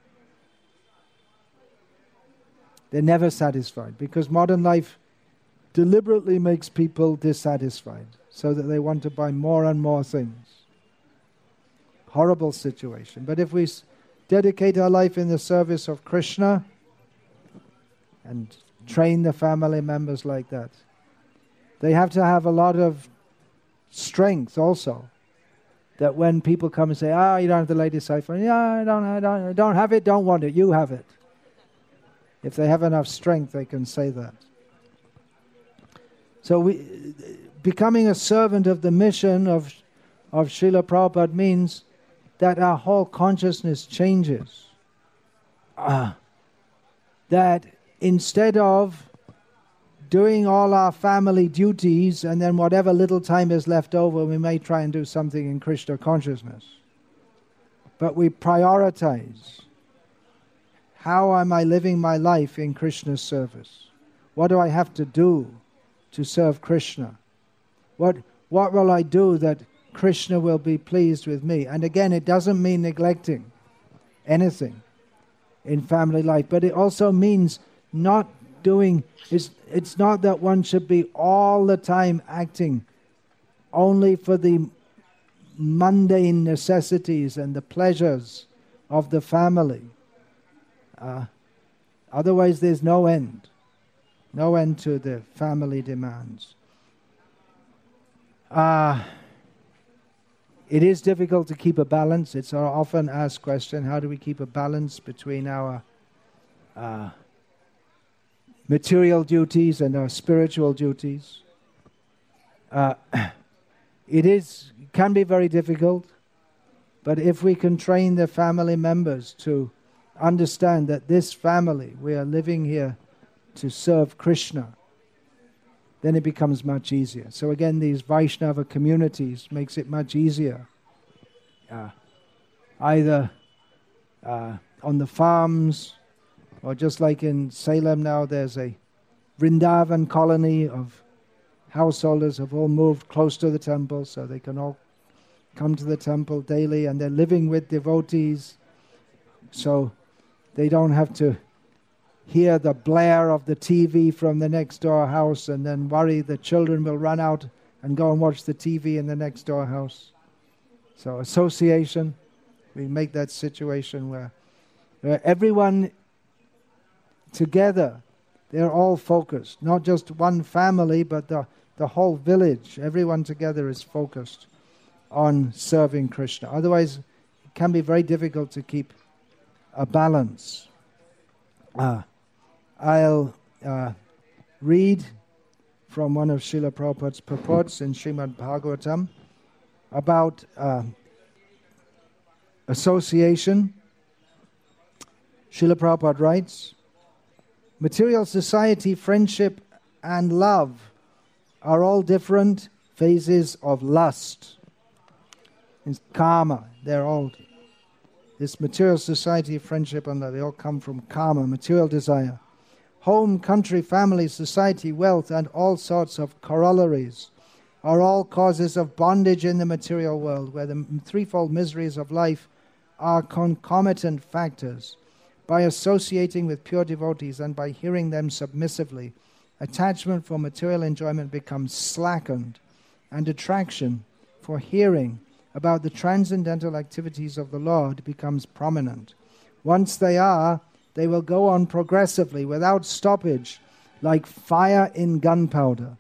They're never satisfied because modern life deliberately makes people dissatisfied so that they want to buy more and more things. Horrible situation. But if we s- dedicate our life in the service of Krishna and train the family members like that, they have to have a lot of strength also, that when people come and say, ah, you don't have the latest iPhone, yeah, I don't, I don't, I don't have it, don't want it, you have it. If they have enough strength, they can say that. So we, becoming a servant of the mission of, of Srila Prabhupada means that our whole consciousness changes. Uh, that instead of doing all our family duties and then whatever little time is left over, we may try and do something in Krishna consciousness. But we prioritize. How am I living my life in Krishna's service? What do I have to do to serve Krishna? What what will I do that Krishna will be pleased with me? And again, it doesn't mean neglecting anything in family life, but it also means not doing, it's, it's not that one should be all the time acting only for the mundane necessities and the pleasures of the family. Uh, otherwise there's no end. No end to the family demands. Uh, it is difficult to keep a balance. It's an often asked question, how do we keep a balance between our uh, material duties and our spiritual duties? Uh, it is can be very difficult, but if we can train the family members to understand that this family, we are living here to serve Krishna, then it becomes much easier. So again, these Vaishnava communities makes it much easier. Uh, either uh, on the farms, or just like in Salem now, there's a Vrindavan colony of householders have all moved close to the temple, so they can all come to the temple daily, and they're living with devotees, so they don't have to hear the blare of the T V from the next door house and then worry the children will run out and go and watch the T V in the next door house. So association, we make that situation where, where everyone together, they're all focused. Not just one family, but the, the whole village. Everyone together is focused on serving Krishna. Otherwise, it can be very difficult to keep a balance. Uh, I'll uh, read from one of Srila Prabhupada's purports in Srimad Bhagavatam about uh, association. Srila Prabhupada writes, material society, friendship and love are all different phases of lust. It's karma, they're all, this material society, friendship and love, they all come from karma, material desire. Home, country, family, society, wealth and all sorts of corollaries are all causes of bondage in the material world, where the threefold miseries of life are concomitant factors. By associating with pure devotees and by hearing them submissively, attachment for material enjoyment becomes slackened, and attraction for hearing about the transcendental activities of the Lord becomes prominent. Once they are, they will go on progressively without stoppage, like fire in gunpowder.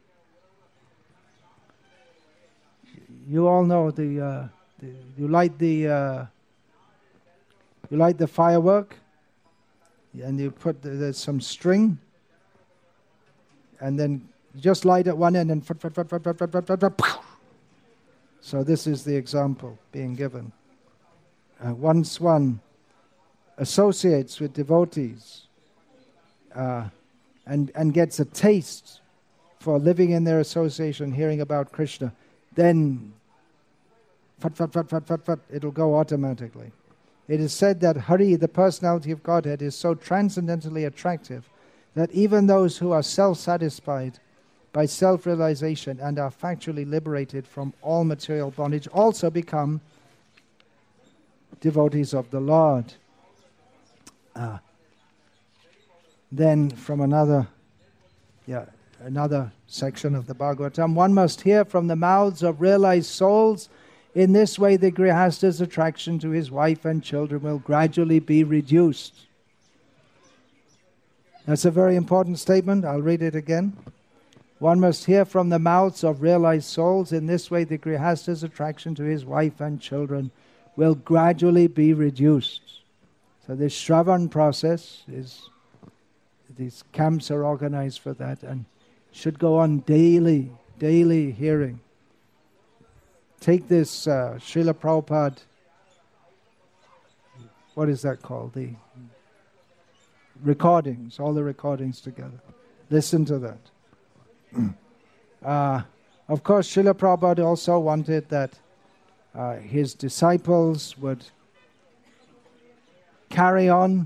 You all know the, uh, the you light the uh, you light the firework, and you put the, there's some string, and then you just light at one end and fut, fut, fut, fut, fut, fut, fut, fut, fut, fut. So this is the example being given. Uh, once one associates with devotees uh, and and gets a taste for living in their association, hearing about Krishna, then fut, fut, fut, fut, fut, fut, it'll go automatically. It is said that Hari, the personality of Godhead, is so transcendently attractive that even those who are self-satisfied by self-realization and are factually liberated from all material bondage also become devotees of the Lord. Uh, then from another, yeah, another section of the Bhagavatam, one must hear from the mouths of realized souls. In this way, the Grihasta's attraction to his wife and children will gradually be reduced. That's a very important statement. I'll read it again. One must hear from the mouths of realized souls. In this way, the Grihasta's attraction to his wife and children will gradually be reduced. So this Shravan process is, these camps are organized for that and should go on daily, daily hearing. Take this uh, Srila Prabhupada, what is that called? The recordings, all the recordings together. Listen to that. Uh, of course, Srila Prabhupada also wanted that uh, his disciples would carry on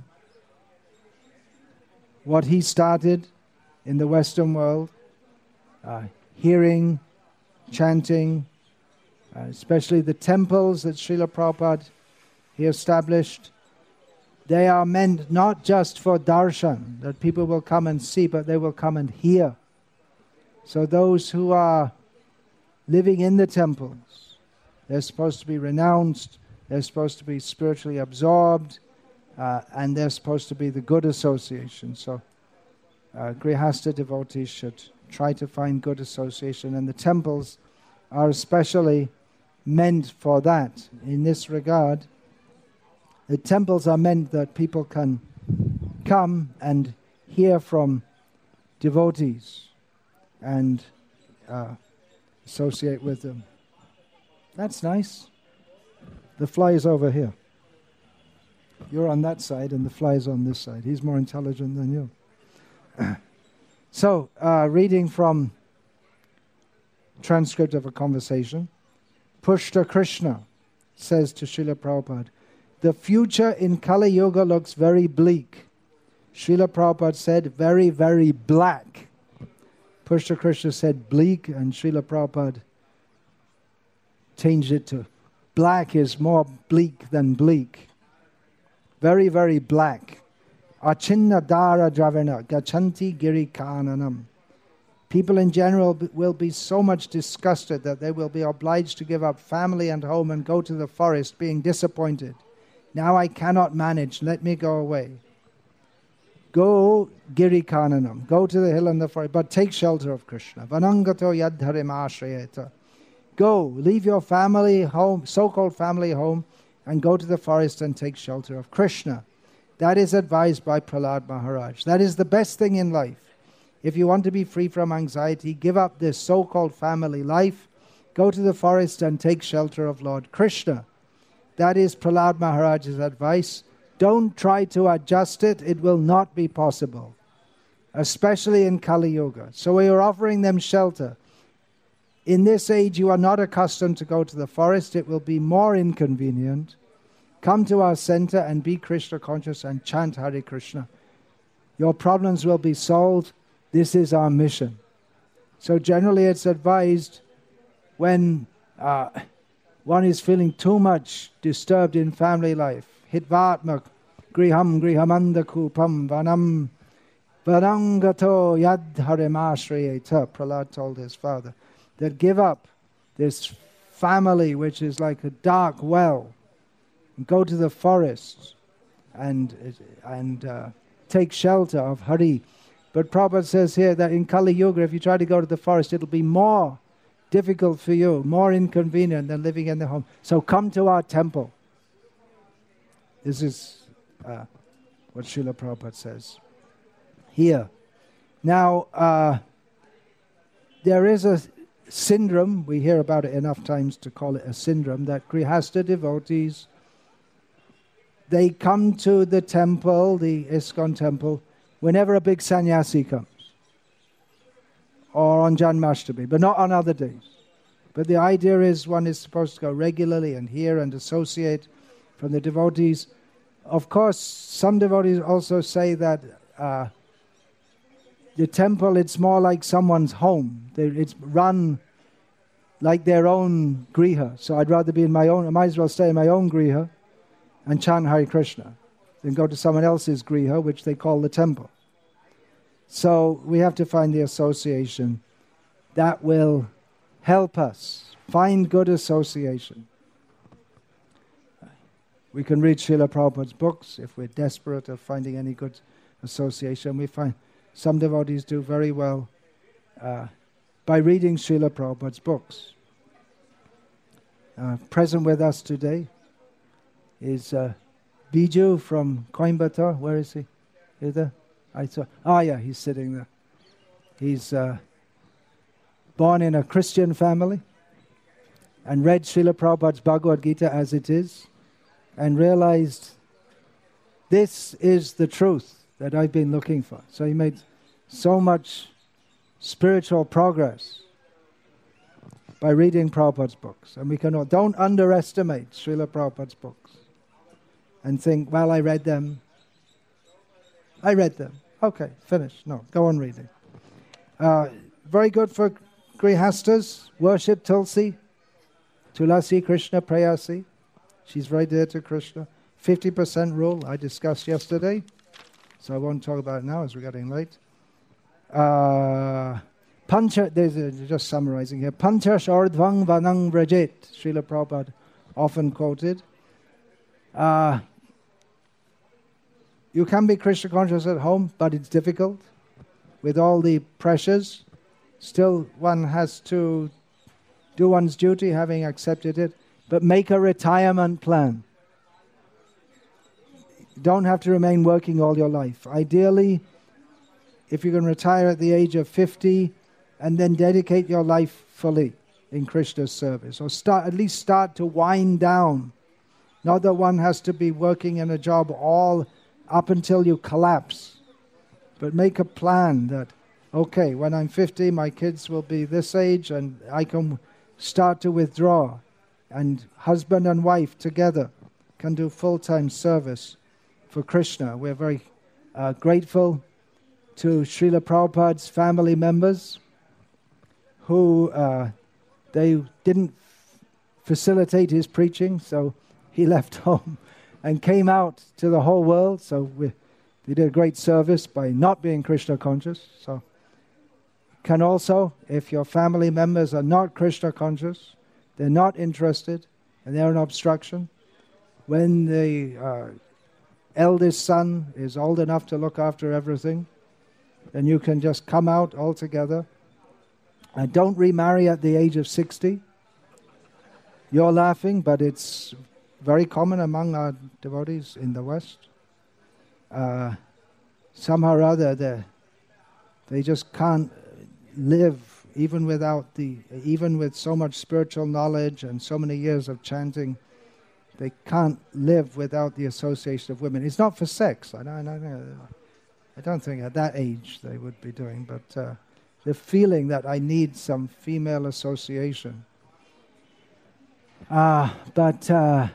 what he started in the Western world, uh, hearing, chanting, uh, especially the temples that Srila Prabhupada he established. They are meant not just for darshan, that people will come and see, but they will come and hear. So those who are living in the temples, they're supposed to be renounced, they're supposed to be spiritually absorbed, uh, and they're supposed to be the good association. So uh, Grihasta devotees should try to find good association, and the temples are especially meant for that. In this regard, the temples are meant that people can come and hear from devotees and uh, associate with them. That's nice. The fly is over here. You're on that side and the fly is on this side. He's more intelligent than you. So, uh, reading from transcript of a conversation, Pushta Krishna says to Srila Prabhupada, the future in Kali Yuga looks very bleak. Srila Prabhupada said, very, very black. Pushta Krishna said bleak, and Srila Prabhupada changed it to black is more bleak than bleak. Very, very black. Achinna dara dravena gachanti giri kananam. People in general b- will be so much disgusted that they will be obliged to give up family and home and go to the forest, being disappointed. Now I cannot manage, let me go away. Go giri kananam, go to the hill and the forest, but take shelter of Krishna. Vanangato yadharim ashrayeta. Go, leave your family home, so-called family home, and go to the forest and take shelter of Krishna. That is advised by Prahlad Maharaj. That is the best thing in life. If you want to be free from anxiety, give up this so-called family life, go to the forest and take shelter of Lord Krishna. That is Prahlad Maharaj's advice. Don't try to adjust it. It will not be possible, especially in Kali Yuga. So we are offering them shelter. In this age, you are not accustomed to go to the forest. It will be more inconvenient. Come to our center and be Krishna conscious and chant Hare Krishna. Your problems will be solved. This is our mission. So generally it's advised when uh, one is feeling too much disturbed in family life. Hitvatma griham grihamanda kupam vanam vanangato yad harimashriyeta, Prahlad told his father, that give up this family which is like a dark well, and go to the forest and and uh, take shelter of Hari. But Prabhupada says here that in Kali Yuga, if you try to go to the forest, it'll be more difficult for you, more inconvenient than living in the home. So come to our temple. This is uh, what Srila Prabhupada says here. Now, uh, there is a syndrome, we hear about it enough times to call it a syndrome, that Grihastha devotees, they come to the temple, the ISKCON temple, whenever a big sannyasi comes, or on Janmashtami, but not on other days. But the idea is one is supposed to go regularly and hear and associate from the devotees. Of course, some devotees also say that uh, the temple, it's more like someone's home. They, it's run like their own griha. So I'd rather be in my own, I might as well stay in my own griha and chant Hare Krishna than go to someone else's griha, which they call the temple. So we have to find the association that will help us find good association. We can read Srila Prabhupada's books if we're desperate of finding any good association. We find some devotees do very well uh, by reading Srila Prabhupada's books. Uh, present with us today is uh, Biju from Coimbatore. Where is he? Is there? I saw. Ah, yeah, he's sitting there. He's uh, born in a Christian family and read Srila Prabhupada's Bhagavad Gita as it is and realized this is the truth that I've been looking for. So he made so much spiritual progress by reading Prabhupada's books. And we cannot, don't underestimate Srila Prabhupada's books and think, well, I read them. I read them. Okay, finished. No, go on reading. Uh, very good for Grihastas. Worship Tulsi. Tulasi Krishna Prayasi. She's very dear to Krishna. fifty percent rule I discussed yesterday. So I won't talk about it now as we're getting late. Uh, Pancha, there's a, just summarizing here. Panchash Ardvang Vanang Vrajet. Srila Prabhupada often quoted. Uh, You can be Krishna conscious at home, but it's difficult. With all the pressures, still one has to do one's duty, having accepted it, but make a retirement plan. You don't have to remain working all your life. Ideally, if you can retire at the age of fifty and then dedicate your life fully in Krishna's service, or start at least start to wind down. Not that one has to be working in a job all up until you collapse. But make a plan that, okay, when I'm fifty, my kids will be this age and I can start to withdraw. And husband and wife together can do full-time service for Krishna. We're very uh, grateful to Srila Prabhupada's family members who uh, they didn't facilitate his preaching, so he left home and came out to the whole world. So we, they did a great service by not being Krishna conscious. So can also, if your family members are not Krishna conscious, they're not interested, and they're an obstruction, when the uh, eldest son is old enough to look after everything, then you can just come out altogether. And don't remarry at the age of sixty. You're laughing, but it's very common among our devotees in the West. Uh, somehow or other, they they just can't live even without the even with so much spiritual knowledge and so many years of chanting. They can't live without the association of women. It's not for sex. I don't, I don't, I don't think at that age they would be doing, but uh, the feeling that I need some female association. Uh, but uh,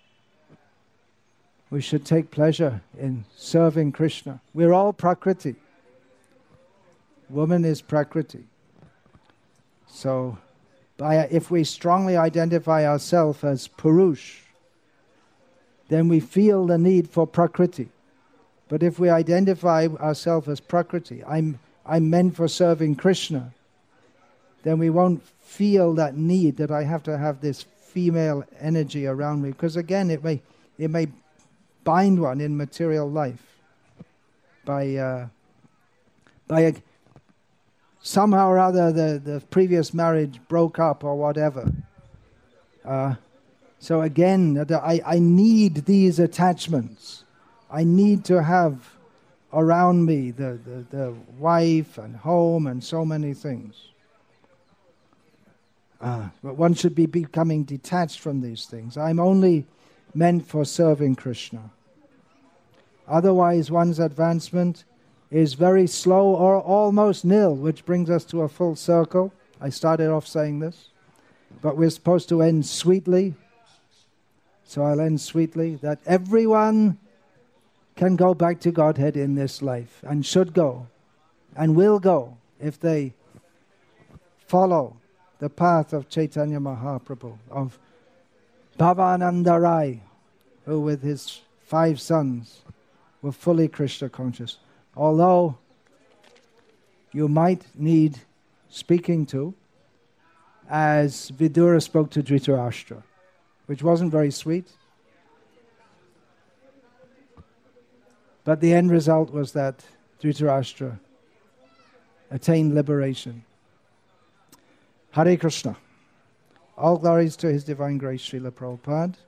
we should take pleasure in serving Krishna. We're all Prakriti. Woman is Prakriti. So by, if we strongly identify ourselves as Purush, then we feel the need for Prakriti. But if we identify ourselves as Prakriti, I'm, I'm meant for serving Krishna, then we won't feel that need that I have to have this female energy around me. Because again, it may, it may bind one in material life by, uh, by a, somehow or other the, the previous marriage broke up or whatever. Uh, so again, I, I need these attachments. I need to have around me the, the, the wife and home and so many things. Uh, but one should be becoming detached from these things. I'm only meant for serving Krishna. Otherwise, one's advancement is very slow or almost nil, which brings us to a full circle. I started off saying this, but we're supposed to end sweetly. So I'll end sweetly, that everyone can go back to Godhead in this life, and should go, and will go, if they follow the path of Chaitanya Mahaprabhu, of Bhavananda Rai, who with his five sons were fully Krishna conscious. Although you might need speaking to, as Vidura spoke to Dhritarashtra, which wasn't very sweet. But the end result was that Dhritarashtra attained liberation. Hare Krishna. All glories to His Divine Grace, Srila Prabhupada.